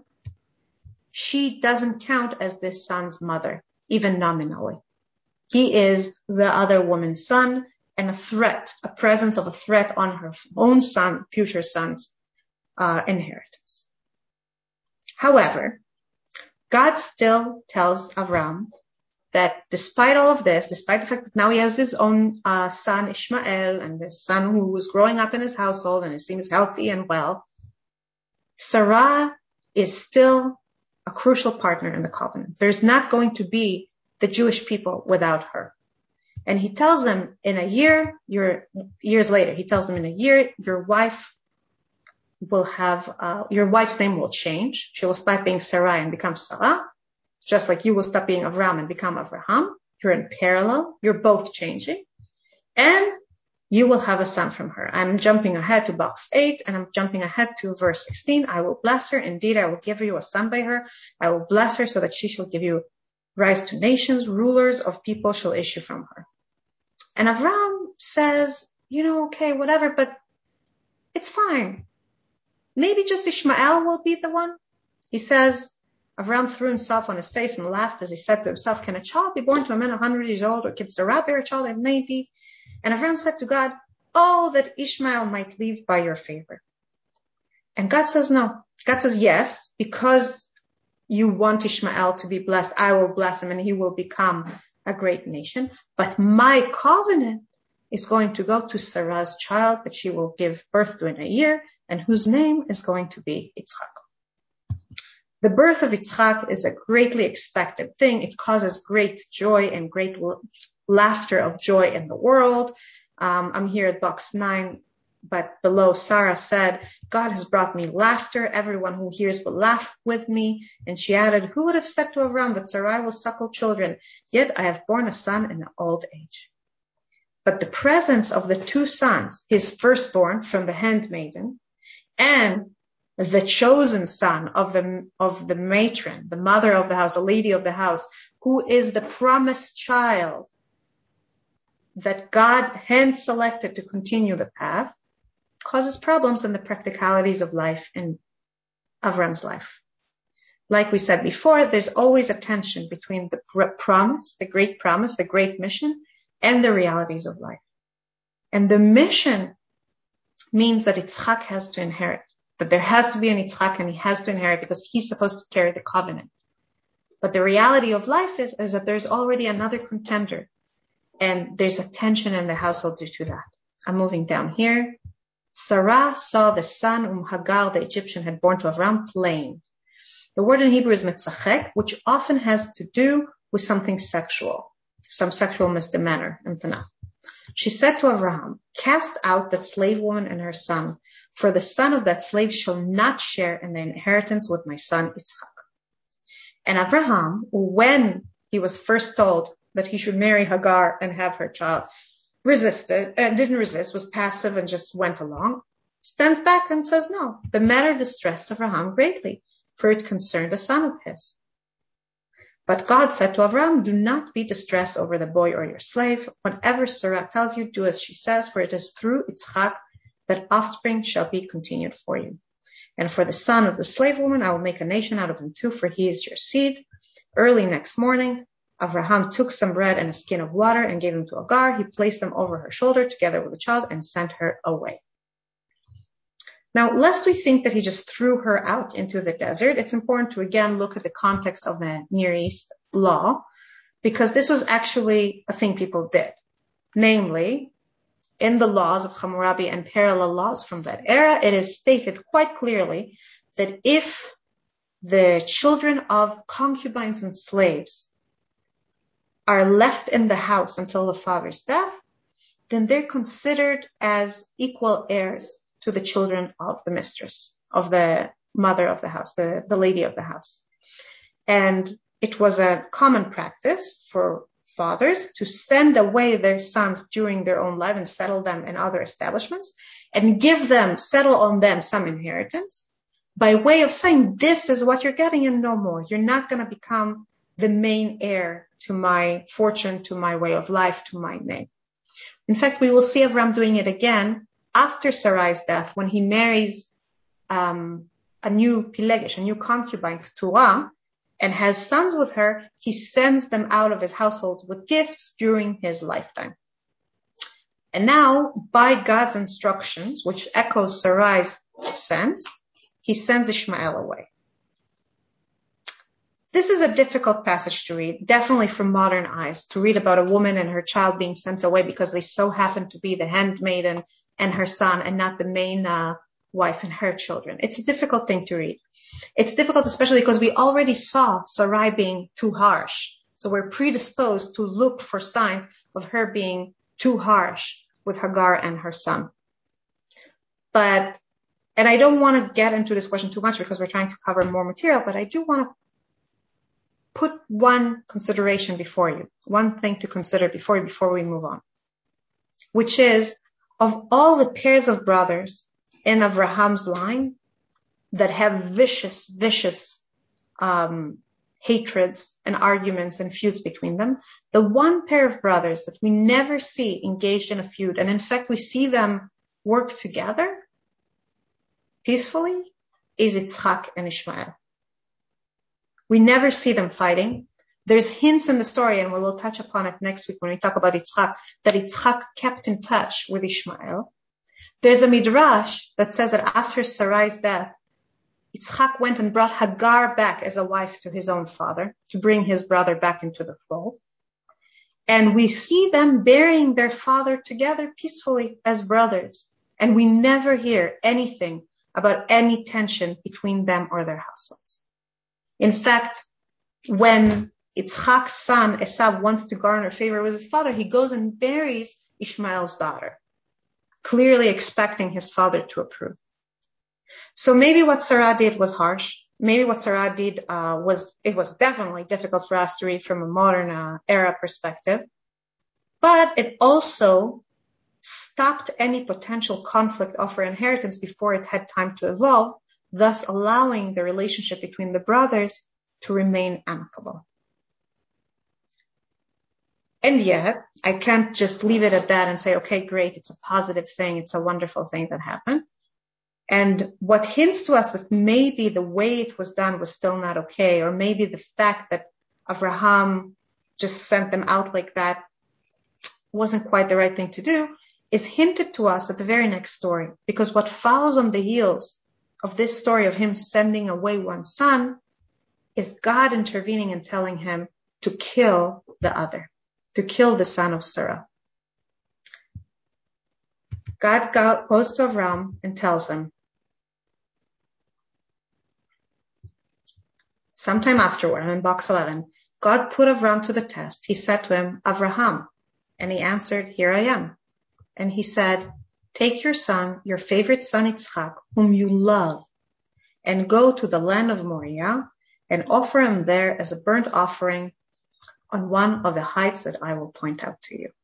she doesn't count as this son's mother, even nominally. He is the other woman's son and a threat, a presence of a threat on her own son, future son's uh, inheritance. However, God still tells Avram that despite all of this, despite the fact that now he has his own uh, son Ishmael and his son who was growing up in his household and he seems healthy and well, Sarah is still a crucial partner in the covenant. There's not going to be the Jewish people without her. And he tells them in a year, your, years later, he tells them in a year, your wife will have, uh, your wife's name will change. She will stop being Sarai and become Sarah, just like you will stop being Avram and become Avraham. You're in parallel. You're both changing. And you will have a son from her. I'm jumping ahead to box eight and I'm jumping ahead to verse sixteen. I will bless her. Indeed, I will give you a son by her. I will bless her so that she shall give you rise to nations. Rulers of people shall issue from her. And Avram says, you know, okay, whatever, but it's fine. Maybe just Ishmael will be the one. He says, Avram threw himself on his face and laughed as he said to himself, can a child be born to a man a hundred years old, or can Sarah bear a child at ninety? And Avram said to God, oh, that Ishmael might live by your favor. And God says no. God says yes, because you want Ishmael to be blessed. I will bless him and he will become a great nation. But my covenant is going to go to Sarah's child that she will give birth to in a year. and whose name is going to be Yitzchak. The birth of Yitzchak is a greatly expected thing. It causes great joy and great laughter of joy in the world. Um, I'm here at box nine, but below Sarah said, God has brought me laughter. Everyone who hears will laugh with me. And she added, who would have said to Avram that Sarai will suckle children? Yet I have borne a son in old age. But the presence of the two sons, his firstborn from the handmaiden, and the chosen son of the, of the matron, the mother of the house, the lady of the house, who is the promised child that God hand selected to continue the path, causes problems in the practicalities of life in Avram's life. Like we said before, there's always a tension between the promise, the great promise, the great mission, and the realities of life. And the mission means that Yitzchak has to inherit, that there has to be an Yitzchak and he has to inherit because he's supposed to carry the covenant. But the reality of life is, is that there's already another contender, and there's a tension in the household due to that. I'm moving down here. Sarah saw the son whom Hagar, the Egyptian, had born to Avram playing. The word in Hebrew is mitzachek, which often has to do with something sexual, some sexual misdemeanor in Tanakh. She said to Avraham, cast out that slave woman and her son, for the son of that slave shall not share in the inheritance with my son Yitzchak. And Avraham, when he was first told that he should marry Hagar and have her child, resisted and didn't resist, was passive and just went along, stands back and says, no, the matter distressed Avraham greatly, for it concerned a son of his. But God said to Avraham, do not be distressed over the boy or your slave. Whatever Sarah tells you, do as she says, for it is through Yitzchak that offspring shall be continued for you. And for the son of the slave woman, I will make a nation out of him too, for he is your seed. Early next morning, Avraham took some bread and a skin of water and gave them to Hagar. He placed them over her shoulder together with the child and sent her away. Now, lest we think that he just threw her out into the desert, it's important to again look at the context of the Near East law, because this was actually a thing people did. Namely, in the laws of Hammurabi and parallel laws from that era, it is stated quite clearly that if the children of concubines and slaves are left in the house until the father's death, then they're considered as equal heirs to the children of the mistress, of the mother of the house, the, the lady of the house. And it was a common practice for fathers to send away their sons during their own life and settle them in other establishments and give them, settle on them some inheritance by way of saying, this is what you're getting and no more. You're not going to become the main heir to my fortune, to my way of life, to my name. In fact, we will see Avram doing it again after Sarai's death, when he marries um, a new Pilegesh, a new concubine, Keturah, and has sons with her. He sends them out of his household with gifts during his lifetime. And now, by God's instructions, which echoes Sarai's sense, he sends Ishmael away. This is a difficult passage to read, definitely from modern eyes, to read about a woman and her child being sent away because they so happen to be the handmaiden and her son and not the main uh, wife and her children. It's a difficult thing to read. It's difficult especially because we already saw Sarai being too harsh. So we're predisposed to look for signs of her being too harsh with Hagar and her son. But, and I don't want to get into this question too much because we're trying to cover more material, but I do want to put one consideration before you, one thing to consider before you, before we move on, which is, of all the pairs of brothers in Abraham's line that have vicious, vicious um, hatreds and arguments and feuds between them, the one pair of brothers that we never see engaged in a feud, and in fact we see them work together peacefully, is Yitzchak and Ishmael. We never see them fighting. There's hints in the story, and we will touch upon it next week when we talk about Yitzchak, that Yitzchak kept in touch with Ishmael. There's a midrash that says that after Sarai's death, Yitzchak went and brought Hagar back as a wife to his own father, to bring his brother back into the fold. And we see them burying their father together peacefully as brothers. And we never hear anything about any tension between them or their households. In fact, when Yitzchak's son, Esav, wants to garner favor with his father, he goes and marries Ishmael's daughter, clearly expecting his father to approve. So maybe what Sarah did was harsh. Maybe what Sarah did uh, was, it was definitely difficult for us to read from a modern uh, era perspective, but it also stopped any potential conflict of her inheritance before it had time to evolve, thus allowing the relationship between the brothers to remain amicable. And yet, I can't just leave it at that and say, okay, great, it's a positive thing, it's a wonderful thing that happened. And what hints to us that maybe the way it was done was still not okay, or maybe the fact that Avraham just sent them out like that wasn't quite the right thing to do, is hinted to us at the very next story. Because what follows on the heels of this story of him sending away one son is God intervening and telling him to kill the other, to kill the son of Sarah. God go, goes to Avram and tells him, sometime afterward, I'm in box eleven, God put Avram to the test. He said to him, Avraham, and he answered, here I am. And he said, take your son, your favorite son Yitzchak, whom you love, and go to the land of Moriah and offer him there as a burnt offering on one of the heights that I will point out to you.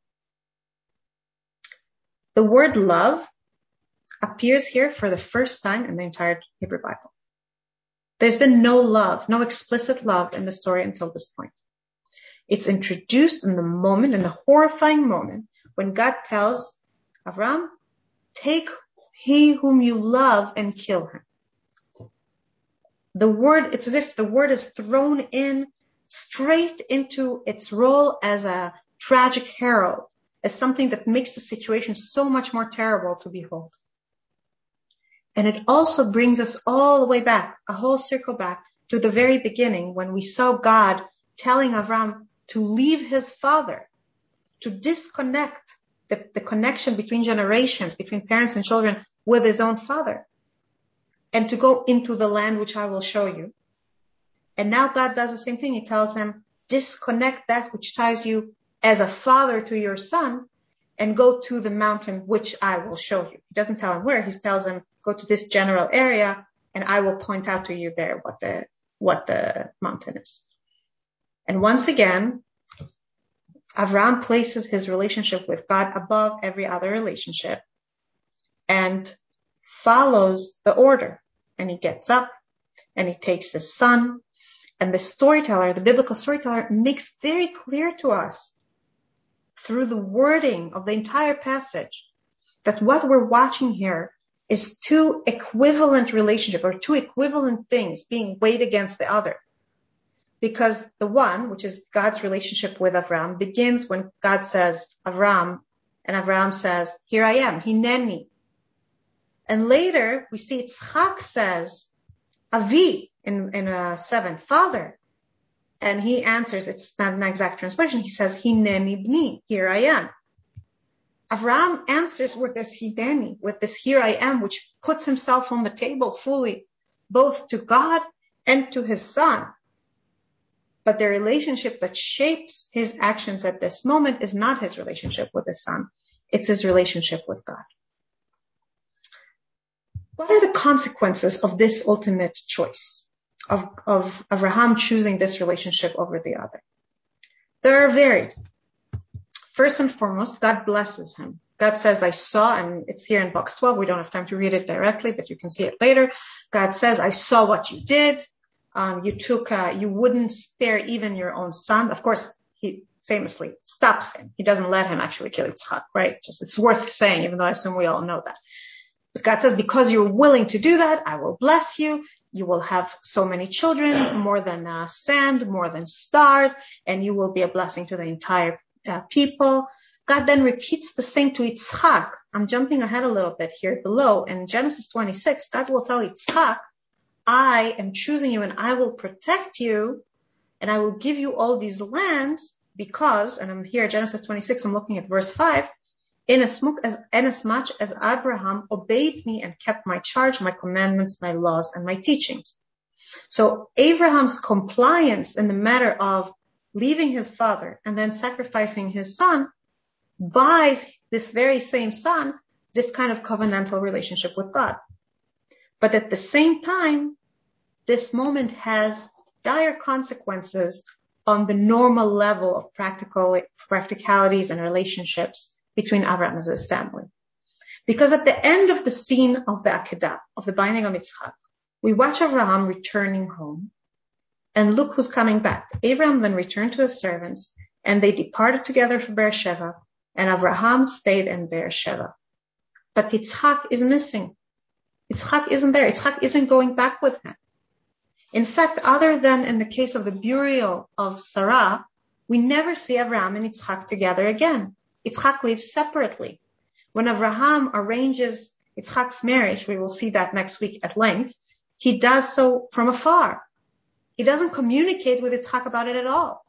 The word love appears here for the first time in the entire Hebrew Bible. There's been no love, no explicit love in the story until this point. It's introduced in the moment, in the horrifying moment, when God tells Avram, take he whom you love and kill him. The word, it's as if the word is thrown in straight into its role as a tragic herald, as something that makes the situation so much more terrible to behold. And it also brings us all the way back, a whole circle back to the very beginning when we saw God telling Avram to leave his father, to disconnect the, the connection between generations, between parents and children with his own father, and to go into the land which I will show you. And now God does the same thing. He tells him, disconnect that which ties you as a father to your son and go to the mountain which I will show you. He doesn't tell him where. He tells him, go to this general area and I will point out to you there what the, what the mountain is. And once again, Avram places his relationship with God above every other relationship and follows the order. And he gets up and he takes his son. And the storyteller, the biblical storyteller, makes very clear to us through the wording of the entire passage that what we're watching here is two equivalent relationships or two equivalent things being weighed against the other. Because the one, which is God's relationship with Avram, begins when God says, Avram, and Avram says, here I am, Hineni. And later we see Yitzchak says, Avi, in, in uh, seven, Father. And he answers, it's not an exact translation, he says, Hineni bni, here I am. Avram answers with this Hineni, with this here I am, which puts himself on the table fully, both to God and to his son. But the relationship that shapes his actions at this moment is not his relationship with his son. It's his relationship with God. What are the consequences of this ultimate choice, of, of Avraham choosing this relationship over the other? They are varied. First and foremost, God blesses him. God says, I saw, and it's here in box twelve. We don't have time to read it directly, but you can see it later. God says, I saw what you did. Um, you took, uh, you wouldn't spare even your own son. Of course, he famously stops him. He doesn't let him actually kill Yitzchak, right? Just, it's worth saying, even though I assume we all know that. But God says, because you're willing to do that, I will bless you. You will have so many children, more than uh, sand, more than stars, and you will be a blessing to the entire uh, people. God then repeats the same to Yitzchak. I'm jumping ahead a little bit here below. In Genesis twenty-six, God will tell Yitzchak, I am choosing you and I will protect you and I will give you all these lands because, and I'm here, Genesis twenty-six, I'm looking at verse five, Inasmuch as, inasmuch as Abraham obeyed me and kept my charge, my commandments, my laws, and my teachings. So Abraham's compliance in the matter of leaving his father and then sacrificing his son buys this very same son this kind of covenantal relationship with God. But at the same time, this moment has dire consequences on the normal level of practical practicalities and relationships between Avraham and his family. Because at the end of the scene of the Akedah, of the binding of Yitzchak, we watch Avraham returning home, and look who's coming back. Abraham then returned to his servants, and they departed together for Beersheba, and Avraham stayed in Beersheba. But Yitzchak is missing. Yitzchak isn't there. Yitzchak isn't going back with him. In fact, other than in the case of the burial of Sarah, we never see Avraham and Yitzchak together again. Yitzchak lives separately. When Avraham arranges Yitzchak's marriage, we will see that next week at length, he does so from afar. He doesn't communicate with Yitzchak about it at all.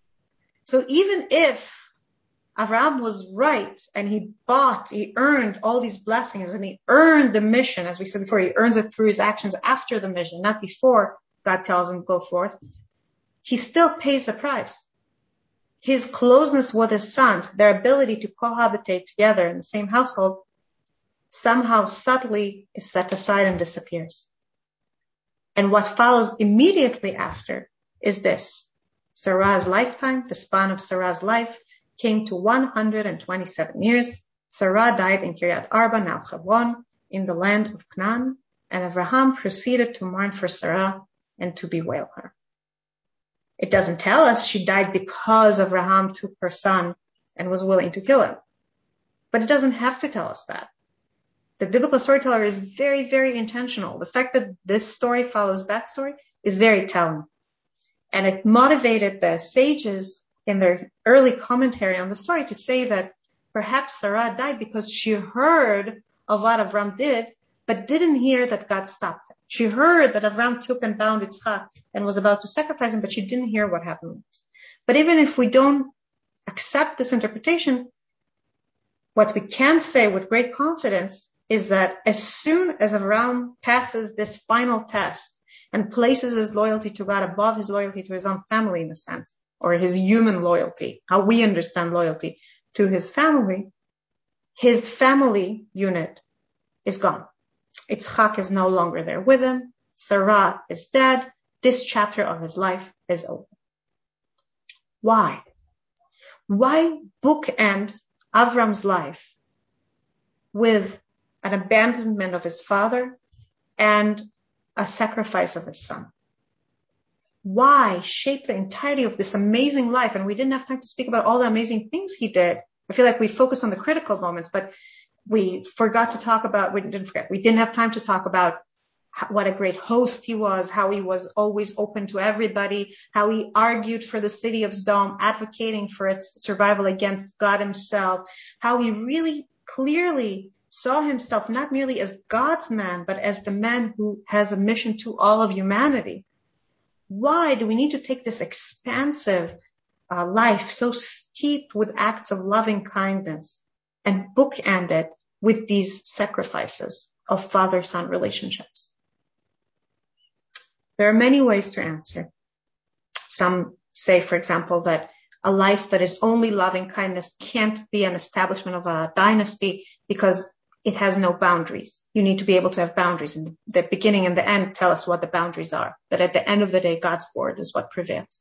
So even if Avraham was right and he bought, he earned all these blessings and he earned the mission, as we said before, he earns it through his actions after the mission, not before God tells him go forth, he still pays the price. His closeness with his sons, their ability to cohabitate together in the same household, somehow subtly is set aside and disappears. And what follows immediately after is this. Sarah's lifetime, the span of Sarah's life, came to one hundred twenty-seven years. Sarah died in Kiryat Arba, now Hebron, in the land of Canaan, and Avraham proceeded to mourn for Sarah and to bewail her. It doesn't tell us she died because Avraham took her son and was willing to kill him. But it doesn't have to tell us that. The biblical storyteller is very, very intentional. The fact that this story follows that story is very telling. And it motivated the sages in their early commentary on the story to say that perhaps Sarah died because she heard of what Avram did, but didn't hear that God stopped him. She heard that Avram took and bound Yitzchak and was about to sacrifice him, but she didn't hear what happened next. But even if we don't accept this interpretation, what we can say with great confidence is that as soon as Avram passes this final test and places his loyalty to God above his loyalty to his own family, in a sense, or his human loyalty, how we understand loyalty to his family, his family unit is gone. Yitzchak is no longer there with him. Sarah is dead. This chapter of his life is over. Why? Why bookend Avram's life with an abandonment of his father and a sacrifice of his son? Why shape the entirety of this amazing life? And we didn't have time to speak about all the amazing things he did. I feel like we focused on the critical moments, but we forgot to talk about, we didn't forget, we didn't have time to talk about how, what a great host he was, how he was always open to everybody, how he argued for the city of Sodom, advocating for its survival against God himself, how he really clearly saw himself not merely as God's man, but as the man who has a mission to all of humanity. Why do we need to take this expansive uh, life so steeped with acts of loving kindness and bookend it with these sacrifices of father-son relationships? There are many ways to answer. Some say, for example, that a life that is only loving kindness can't be an establishment of a dynasty because it has no boundaries. You need to be able to have boundaries. And the beginning and the end tell us what the boundaries are. That at the end of the day, God's word is what prevails.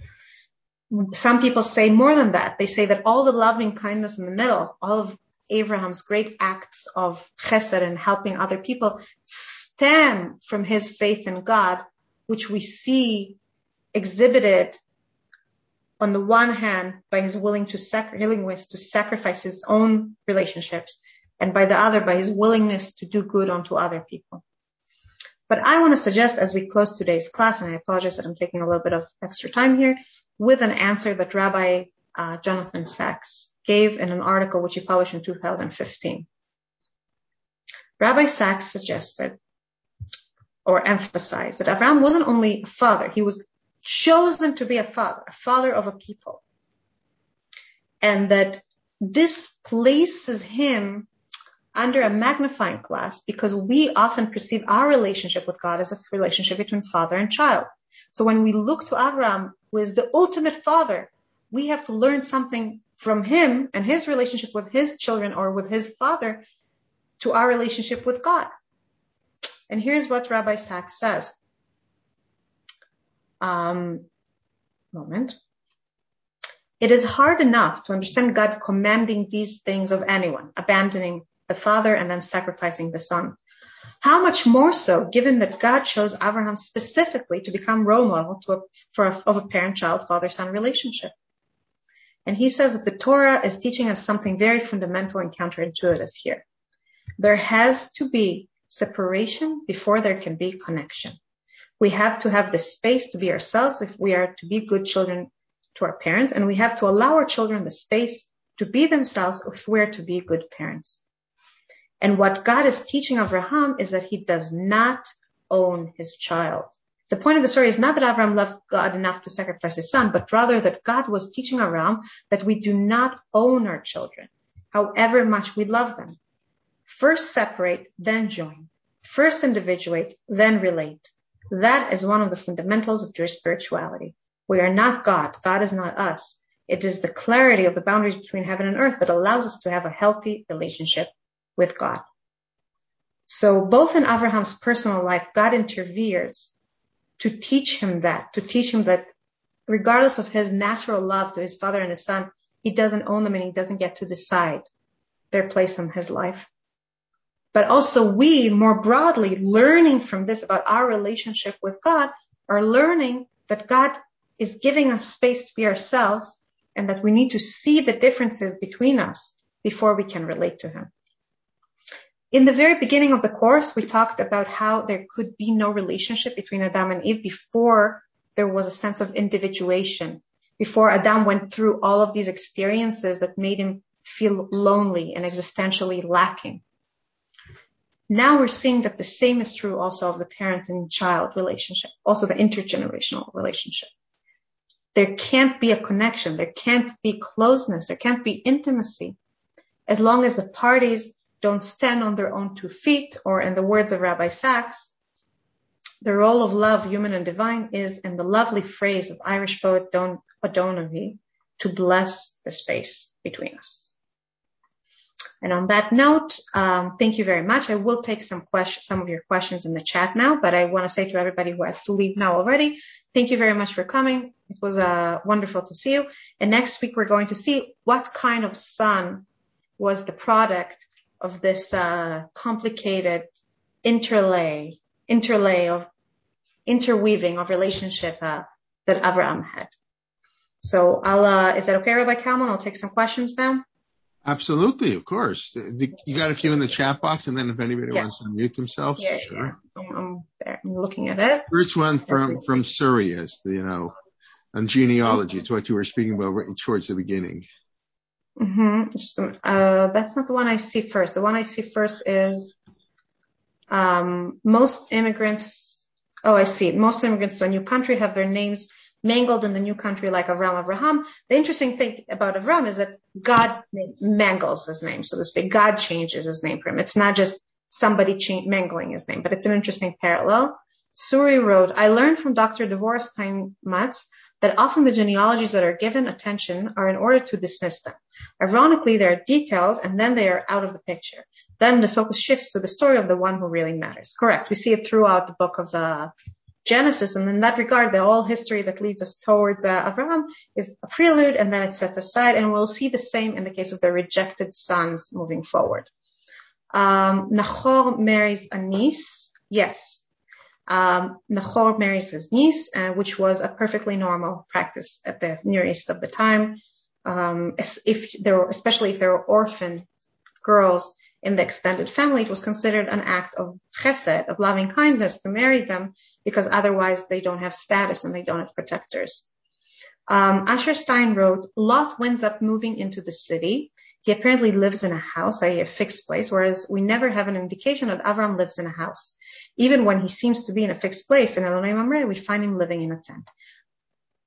Some people say more than that. They say that all the loving kindness in the middle, all of Abraham's great acts of chesed and helping other people stem from his faith in God, which we see exhibited on the one hand by his willing to sac- willingness to sacrifice his own relationships, and by the other by his willingness to do good unto other people. But I want to suggest as we close today's class, and I apologize that I'm taking a little bit of extra time here, with an answer that Rabbi uh, Jonathan Sachs gave in an article which he published in two thousand fifteen. Rabbi Sachs suggested or emphasized that Avraham wasn't only a father, he was chosen to be a father, a father of a people. And that this places him under a magnifying glass because we often perceive our relationship with God as a relationship between father and child. So when we look to Abraham, who is the ultimate father, we have to learn something from him and his relationship with his children or with his father to our relationship with God. And here's what Rabbi Sacks says. Um, moment. It is hard enough to understand God commanding these things of anyone, abandoning the father and then sacrificing the son. How much more so, given that God chose Abraham specifically to become role model to a, for a, of a parent-child, father-son relationship. And he says that the Torah is teaching us something very fundamental and counterintuitive here. There has to be separation before there can be connection. We have to have the space to be ourselves if we are to be good children to our parents, and we have to allow our children the space to be themselves if we're to be good parents. And what God is teaching Abraham is that he does not own his child. The point of the story is not that Abraham loved God enough to sacrifice his son, but rather that God was teaching Abraham that we do not own our children, however much we love them. First separate, then join. First individuate, then relate. That is one of the fundamentals of Jewish spirituality. We are not God. God is not us. It is the clarity of the boundaries between heaven and earth that allows us to have a healthy relationship with God. So both in Abraham's personal life, God intervenes to teach him that, to teach him that regardless of his natural love to his father and his son, he doesn't own them and he doesn't get to decide their place in his life. But also we, more broadly, learning from this about our relationship with God, are learning that God is giving us space to be ourselves and that we need to see the differences between us before we can relate to him. In the very beginning of the course, we talked about how there could be no relationship between Adam and Eve before there was a sense of individuation, before Adam went through all of these experiences that made him feel lonely and existentially lacking. Now we're seeing that the same is true also of the parent and child relationship, also the intergenerational relationship. There can't be a connection, there can't be closeness, there can't be intimacy as long as the parties don't stand on their own two feet, or in the words of Rabbi Sacks, the role of love, human and divine, is, in the lovely phrase of Irish poet Don O'Donoghue, to bless the space between us. And on that note, um, thank you very much. I will take some questions, some of your questions in the chat now, but I want to say to everybody who has to leave now already, thank you very much for coming. It was uh, wonderful to see you. And next week we're going to see what kind of son was the product of this uh, complicated interlay, interlay of interweaving of relationship uh, that Abraham had. So I'll, uh, is that okay, Rabbi Kalman? I'll take some questions now. Absolutely, of course. You got a few in the chat box, and then if anybody yeah. wants to unmute themselves, yeah, sure. Yeah. I'm, I'm, there. I'm looking at it. First one from from Surya, you know, on genealogy. It's what you were speaking about right towards the beginning. Mm-hmm. Just, uh, that's not the one I see first. The one I see first is um, most immigrants. Oh, I see. Most immigrants to a new country have their names mangled in the new country like Avram Abraham. The interesting thing about Avram is that God mangles his name, so to speak. God changes his name for him. It's not just somebody cha- mangling his name, but it's an interesting parallel. Suri wrote, I learned from Doctor Devorah Steinmetz that often the genealogies that are given attention are in order to dismiss them. Ironically, they are detailed and then they are out of the picture. Then the focus shifts to the story of the one who really matters. Correct. We see it throughout the book of uh, Genesis, and in that regard, the whole history that leads us towards uh, Abraham is a prelude, and then it's set aside, and we'll see the same in the case of the rejected sons moving forward. Um, Nahor marries a niece. Yes. Um, Nahor marries his niece, uh, which was a perfectly normal practice at the Near East of the time. Um, if there were, especially if there were orphan girls in the extended family, it was considered an act of chesed, of loving kindness, to marry them, because otherwise they don't have status and they don't have protectors. Um, Asher Stein wrote, Lot winds up moving into the city. He apparently lives in a house, that is a fixed place, whereas we never have an indication that Avram lives in a house. Even when he seems to be in a fixed place in Elonei Mamre, we find him living in a tent.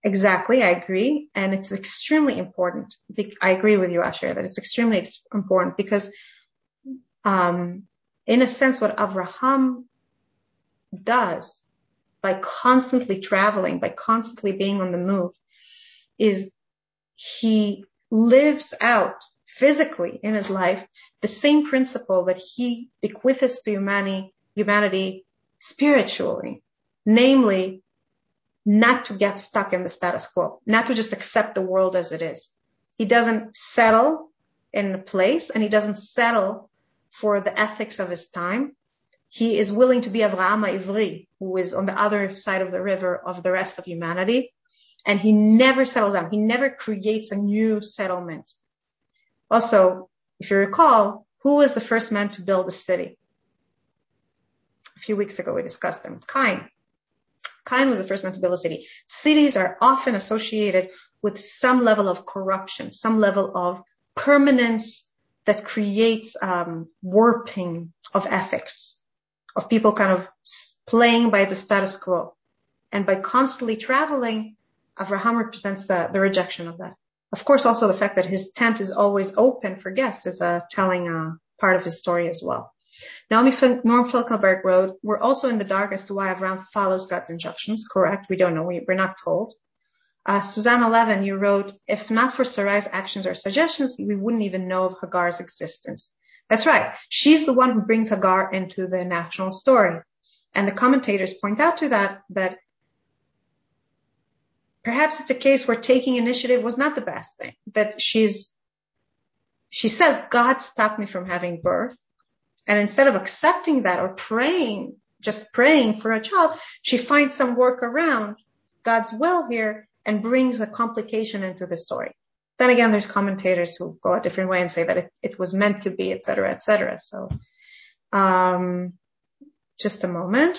exactly. I agree. And it's extremely important. I agree with you, Asher, that it's extremely ex- important because, um, in a sense, what Avraham does by constantly traveling, by constantly being on the move, is he lives out physically in his life the same principle that he bequeaths to humanity, humanity spiritually, namely, not to get stuck in the status quo, not to just accept the world as it is. He doesn't settle in a place, and he doesn't settle for the ethics of his time. He is willing to be Avraham Ivri, who is on the other side of the river of the rest of humanity. And he never settles down. He never creates a new settlement. Also, if you recall, who was the first man to build a city? A few weeks ago, we discussed them. Cain. Cain was the first man to build a city. Cities are often associated with some level of corruption, some level of permanence that creates um, warping of ethics, of people kind of playing by the status quo. And by constantly traveling, Avraham represents the, the rejection of that. Of course, also the fact that his tent is always open for guests is a telling uh, part of his story as well. Naomi Norm Falkenberg wrote, we're also in the dark as to why Avraham follows God's injunctions. Correct. We don't know. We, we're not told. Uh, Susanna Levin, you wrote, if not for Sarai's actions or suggestions, we wouldn't even know of Hagar's existence. That's right. She's the one who brings Hagar into the national story. And the commentators point out to that, that perhaps it's a case where taking initiative was not the best thing, that she's, she says, God stopped me from having birth. And instead of accepting that or praying, just praying for a child, she finds some work around God's will here and brings a complication into the story. Then again, there's commentators who go a different way and say that it, it was meant to be, et cetera, et cetera. So, um, just a moment.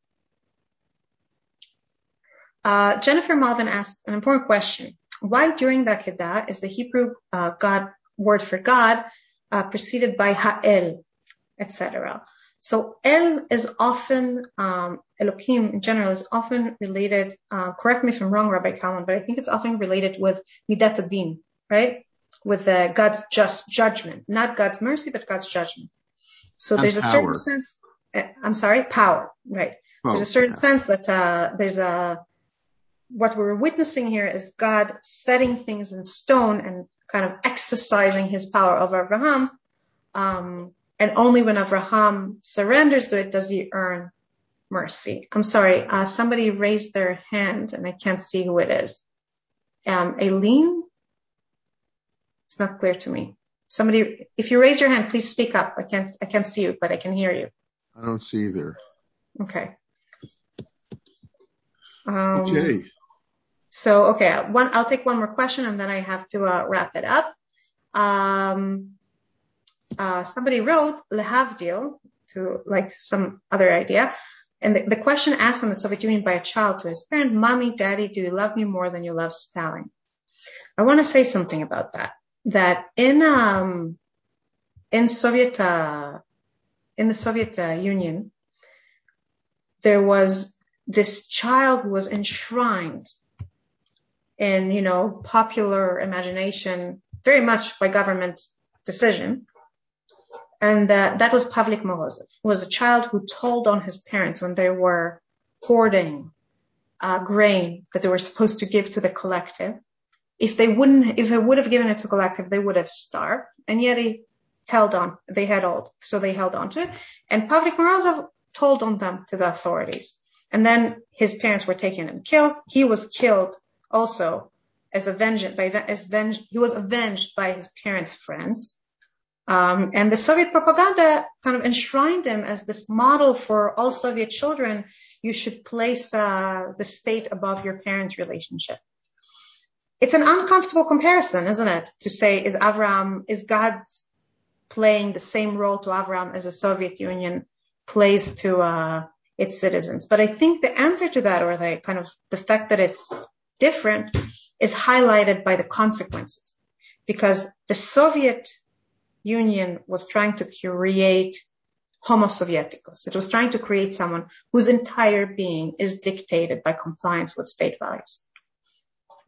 Uh, Jennifer Malvin asked an important question. Why during the Akedah is the Hebrew uh, God word for God uh, preceded by Ha'el, et cetera? So El is often, um, Elohim in general is often related, uh, correct me if I'm wrong, Rabbi Kalman, but I think it's often related with Midat Adin, right? With uh, God's just judgment, not God's mercy, but God's judgment. So and there's a power. certain sense, uh, I'm sorry, power, right? Oh, there's a certain yeah. sense that uh, there's a, what we're witnessing here is God setting things in stone and kind of exercising his power over Abraham. Um, and only when Abraham surrenders to it does he earn mercy. I'm sorry, uh, somebody raised their hand and I can't see who it is. Um, Aileen? It's not clear to me. Somebody, if you raise your hand, please speak up. I can't, I can't see you, but I can hear you. I don't see either. Okay. Um, okay. So, okay, one, I'll take one more question and then I have to uh, wrap it up. Um, uh, somebody wrote lehavdil to like some other idea. And the, the question asked in the Soviet Union by a child to his parent, Mommy, Daddy, do you love me more than you love Stalin? I want to say something about that. That in, um, in Soviet, uh, in the Soviet uh, Union, there was this child who was enshrined in, you know, popular imagination, very much by government decision. And uh, that was Pavlik Morozov, who was a child who told on his parents when they were hoarding uh, grain that they were supposed to give to the collective. If they wouldn't, if they would have given it to collective, they would have starved. And yet he held on. They had all, so they held on to it. And Pavlik Morozov told on them to the authorities. And then his parents were taken and killed. He was killed also as a vengeance, by, as venge, he was avenged by his parents' friends. Um, and the Soviet propaganda kind of enshrined him as this model for all Soviet children. You should place uh, the state above your parent relationship. It's an uncomfortable comparison, isn't it? To say, is Avraham, is God playing the same role to Avraham as the Soviet Union plays to uh, its citizens? But I think the answer to that, or the kind of the fact that it's different, is highlighted by the consequences. Because the Soviet Union was trying to create Homo Sovieticus. It was trying to create someone whose entire being is dictated by compliance with state values.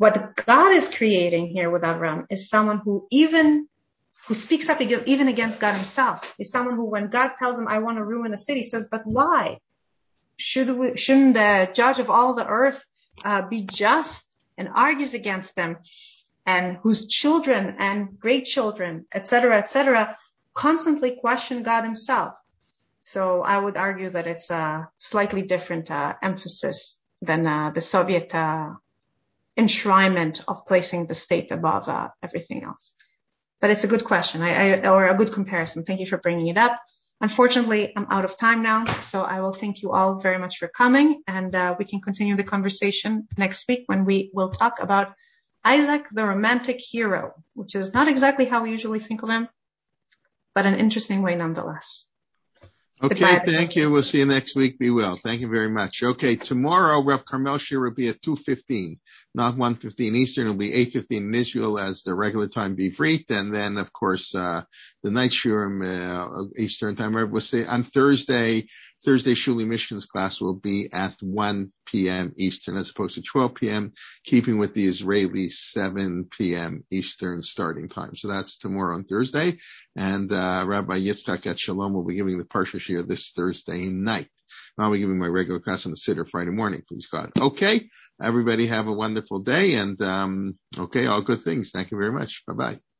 What God is creating here with Avram is someone who even, who speaks up even against God himself. Is someone who, when God tells him, I want to ruin a city, says, but why? Should we, shouldn't the judge of all the earth uh, be just, and argues against them, and whose children and great children, et cetera, et cetera, constantly question God himself. So I would argue that it's a slightly different uh, emphasis than uh, the Soviet uh, enshrinement of placing the state above uh, everything else. But it's a good question, I, I, or a good comparison. Thank you for bringing it up. Unfortunately, I'm out of time now, so I will thank you all very much for coming, and uh, we can continue the conversation next week when we will talk about Isaac, the romantic hero, which is not exactly how we usually think of him, but an interesting way nonetheless. Okay, Goodbye. Thank you. We'll see you next week. Be well. Thank you very much. Okay, tomorrow, Rav Carmel Shir will be at two fifteen, not one fifteen Eastern. It'll be eight fifteen in Israel as the regular time Bivrit. And then, of course, uh, the night Shurim, uh, Eastern time. We'll say on Thursday, Thursday Shuli Missions class will be at one p.m. Eastern as opposed to twelve p.m., keeping with the Israeli seven p.m. Eastern starting time. So that's tomorrow on Thursday. And, uh, Rabbi Yitzchak at Shalom will be giving the Parsha Shir this Thursday night. I'll be giving my regular class on the Siddur Friday morning, please God. Okay. Everybody have a wonderful day, and, um, okay, all good things. Thank you very much. Bye bye.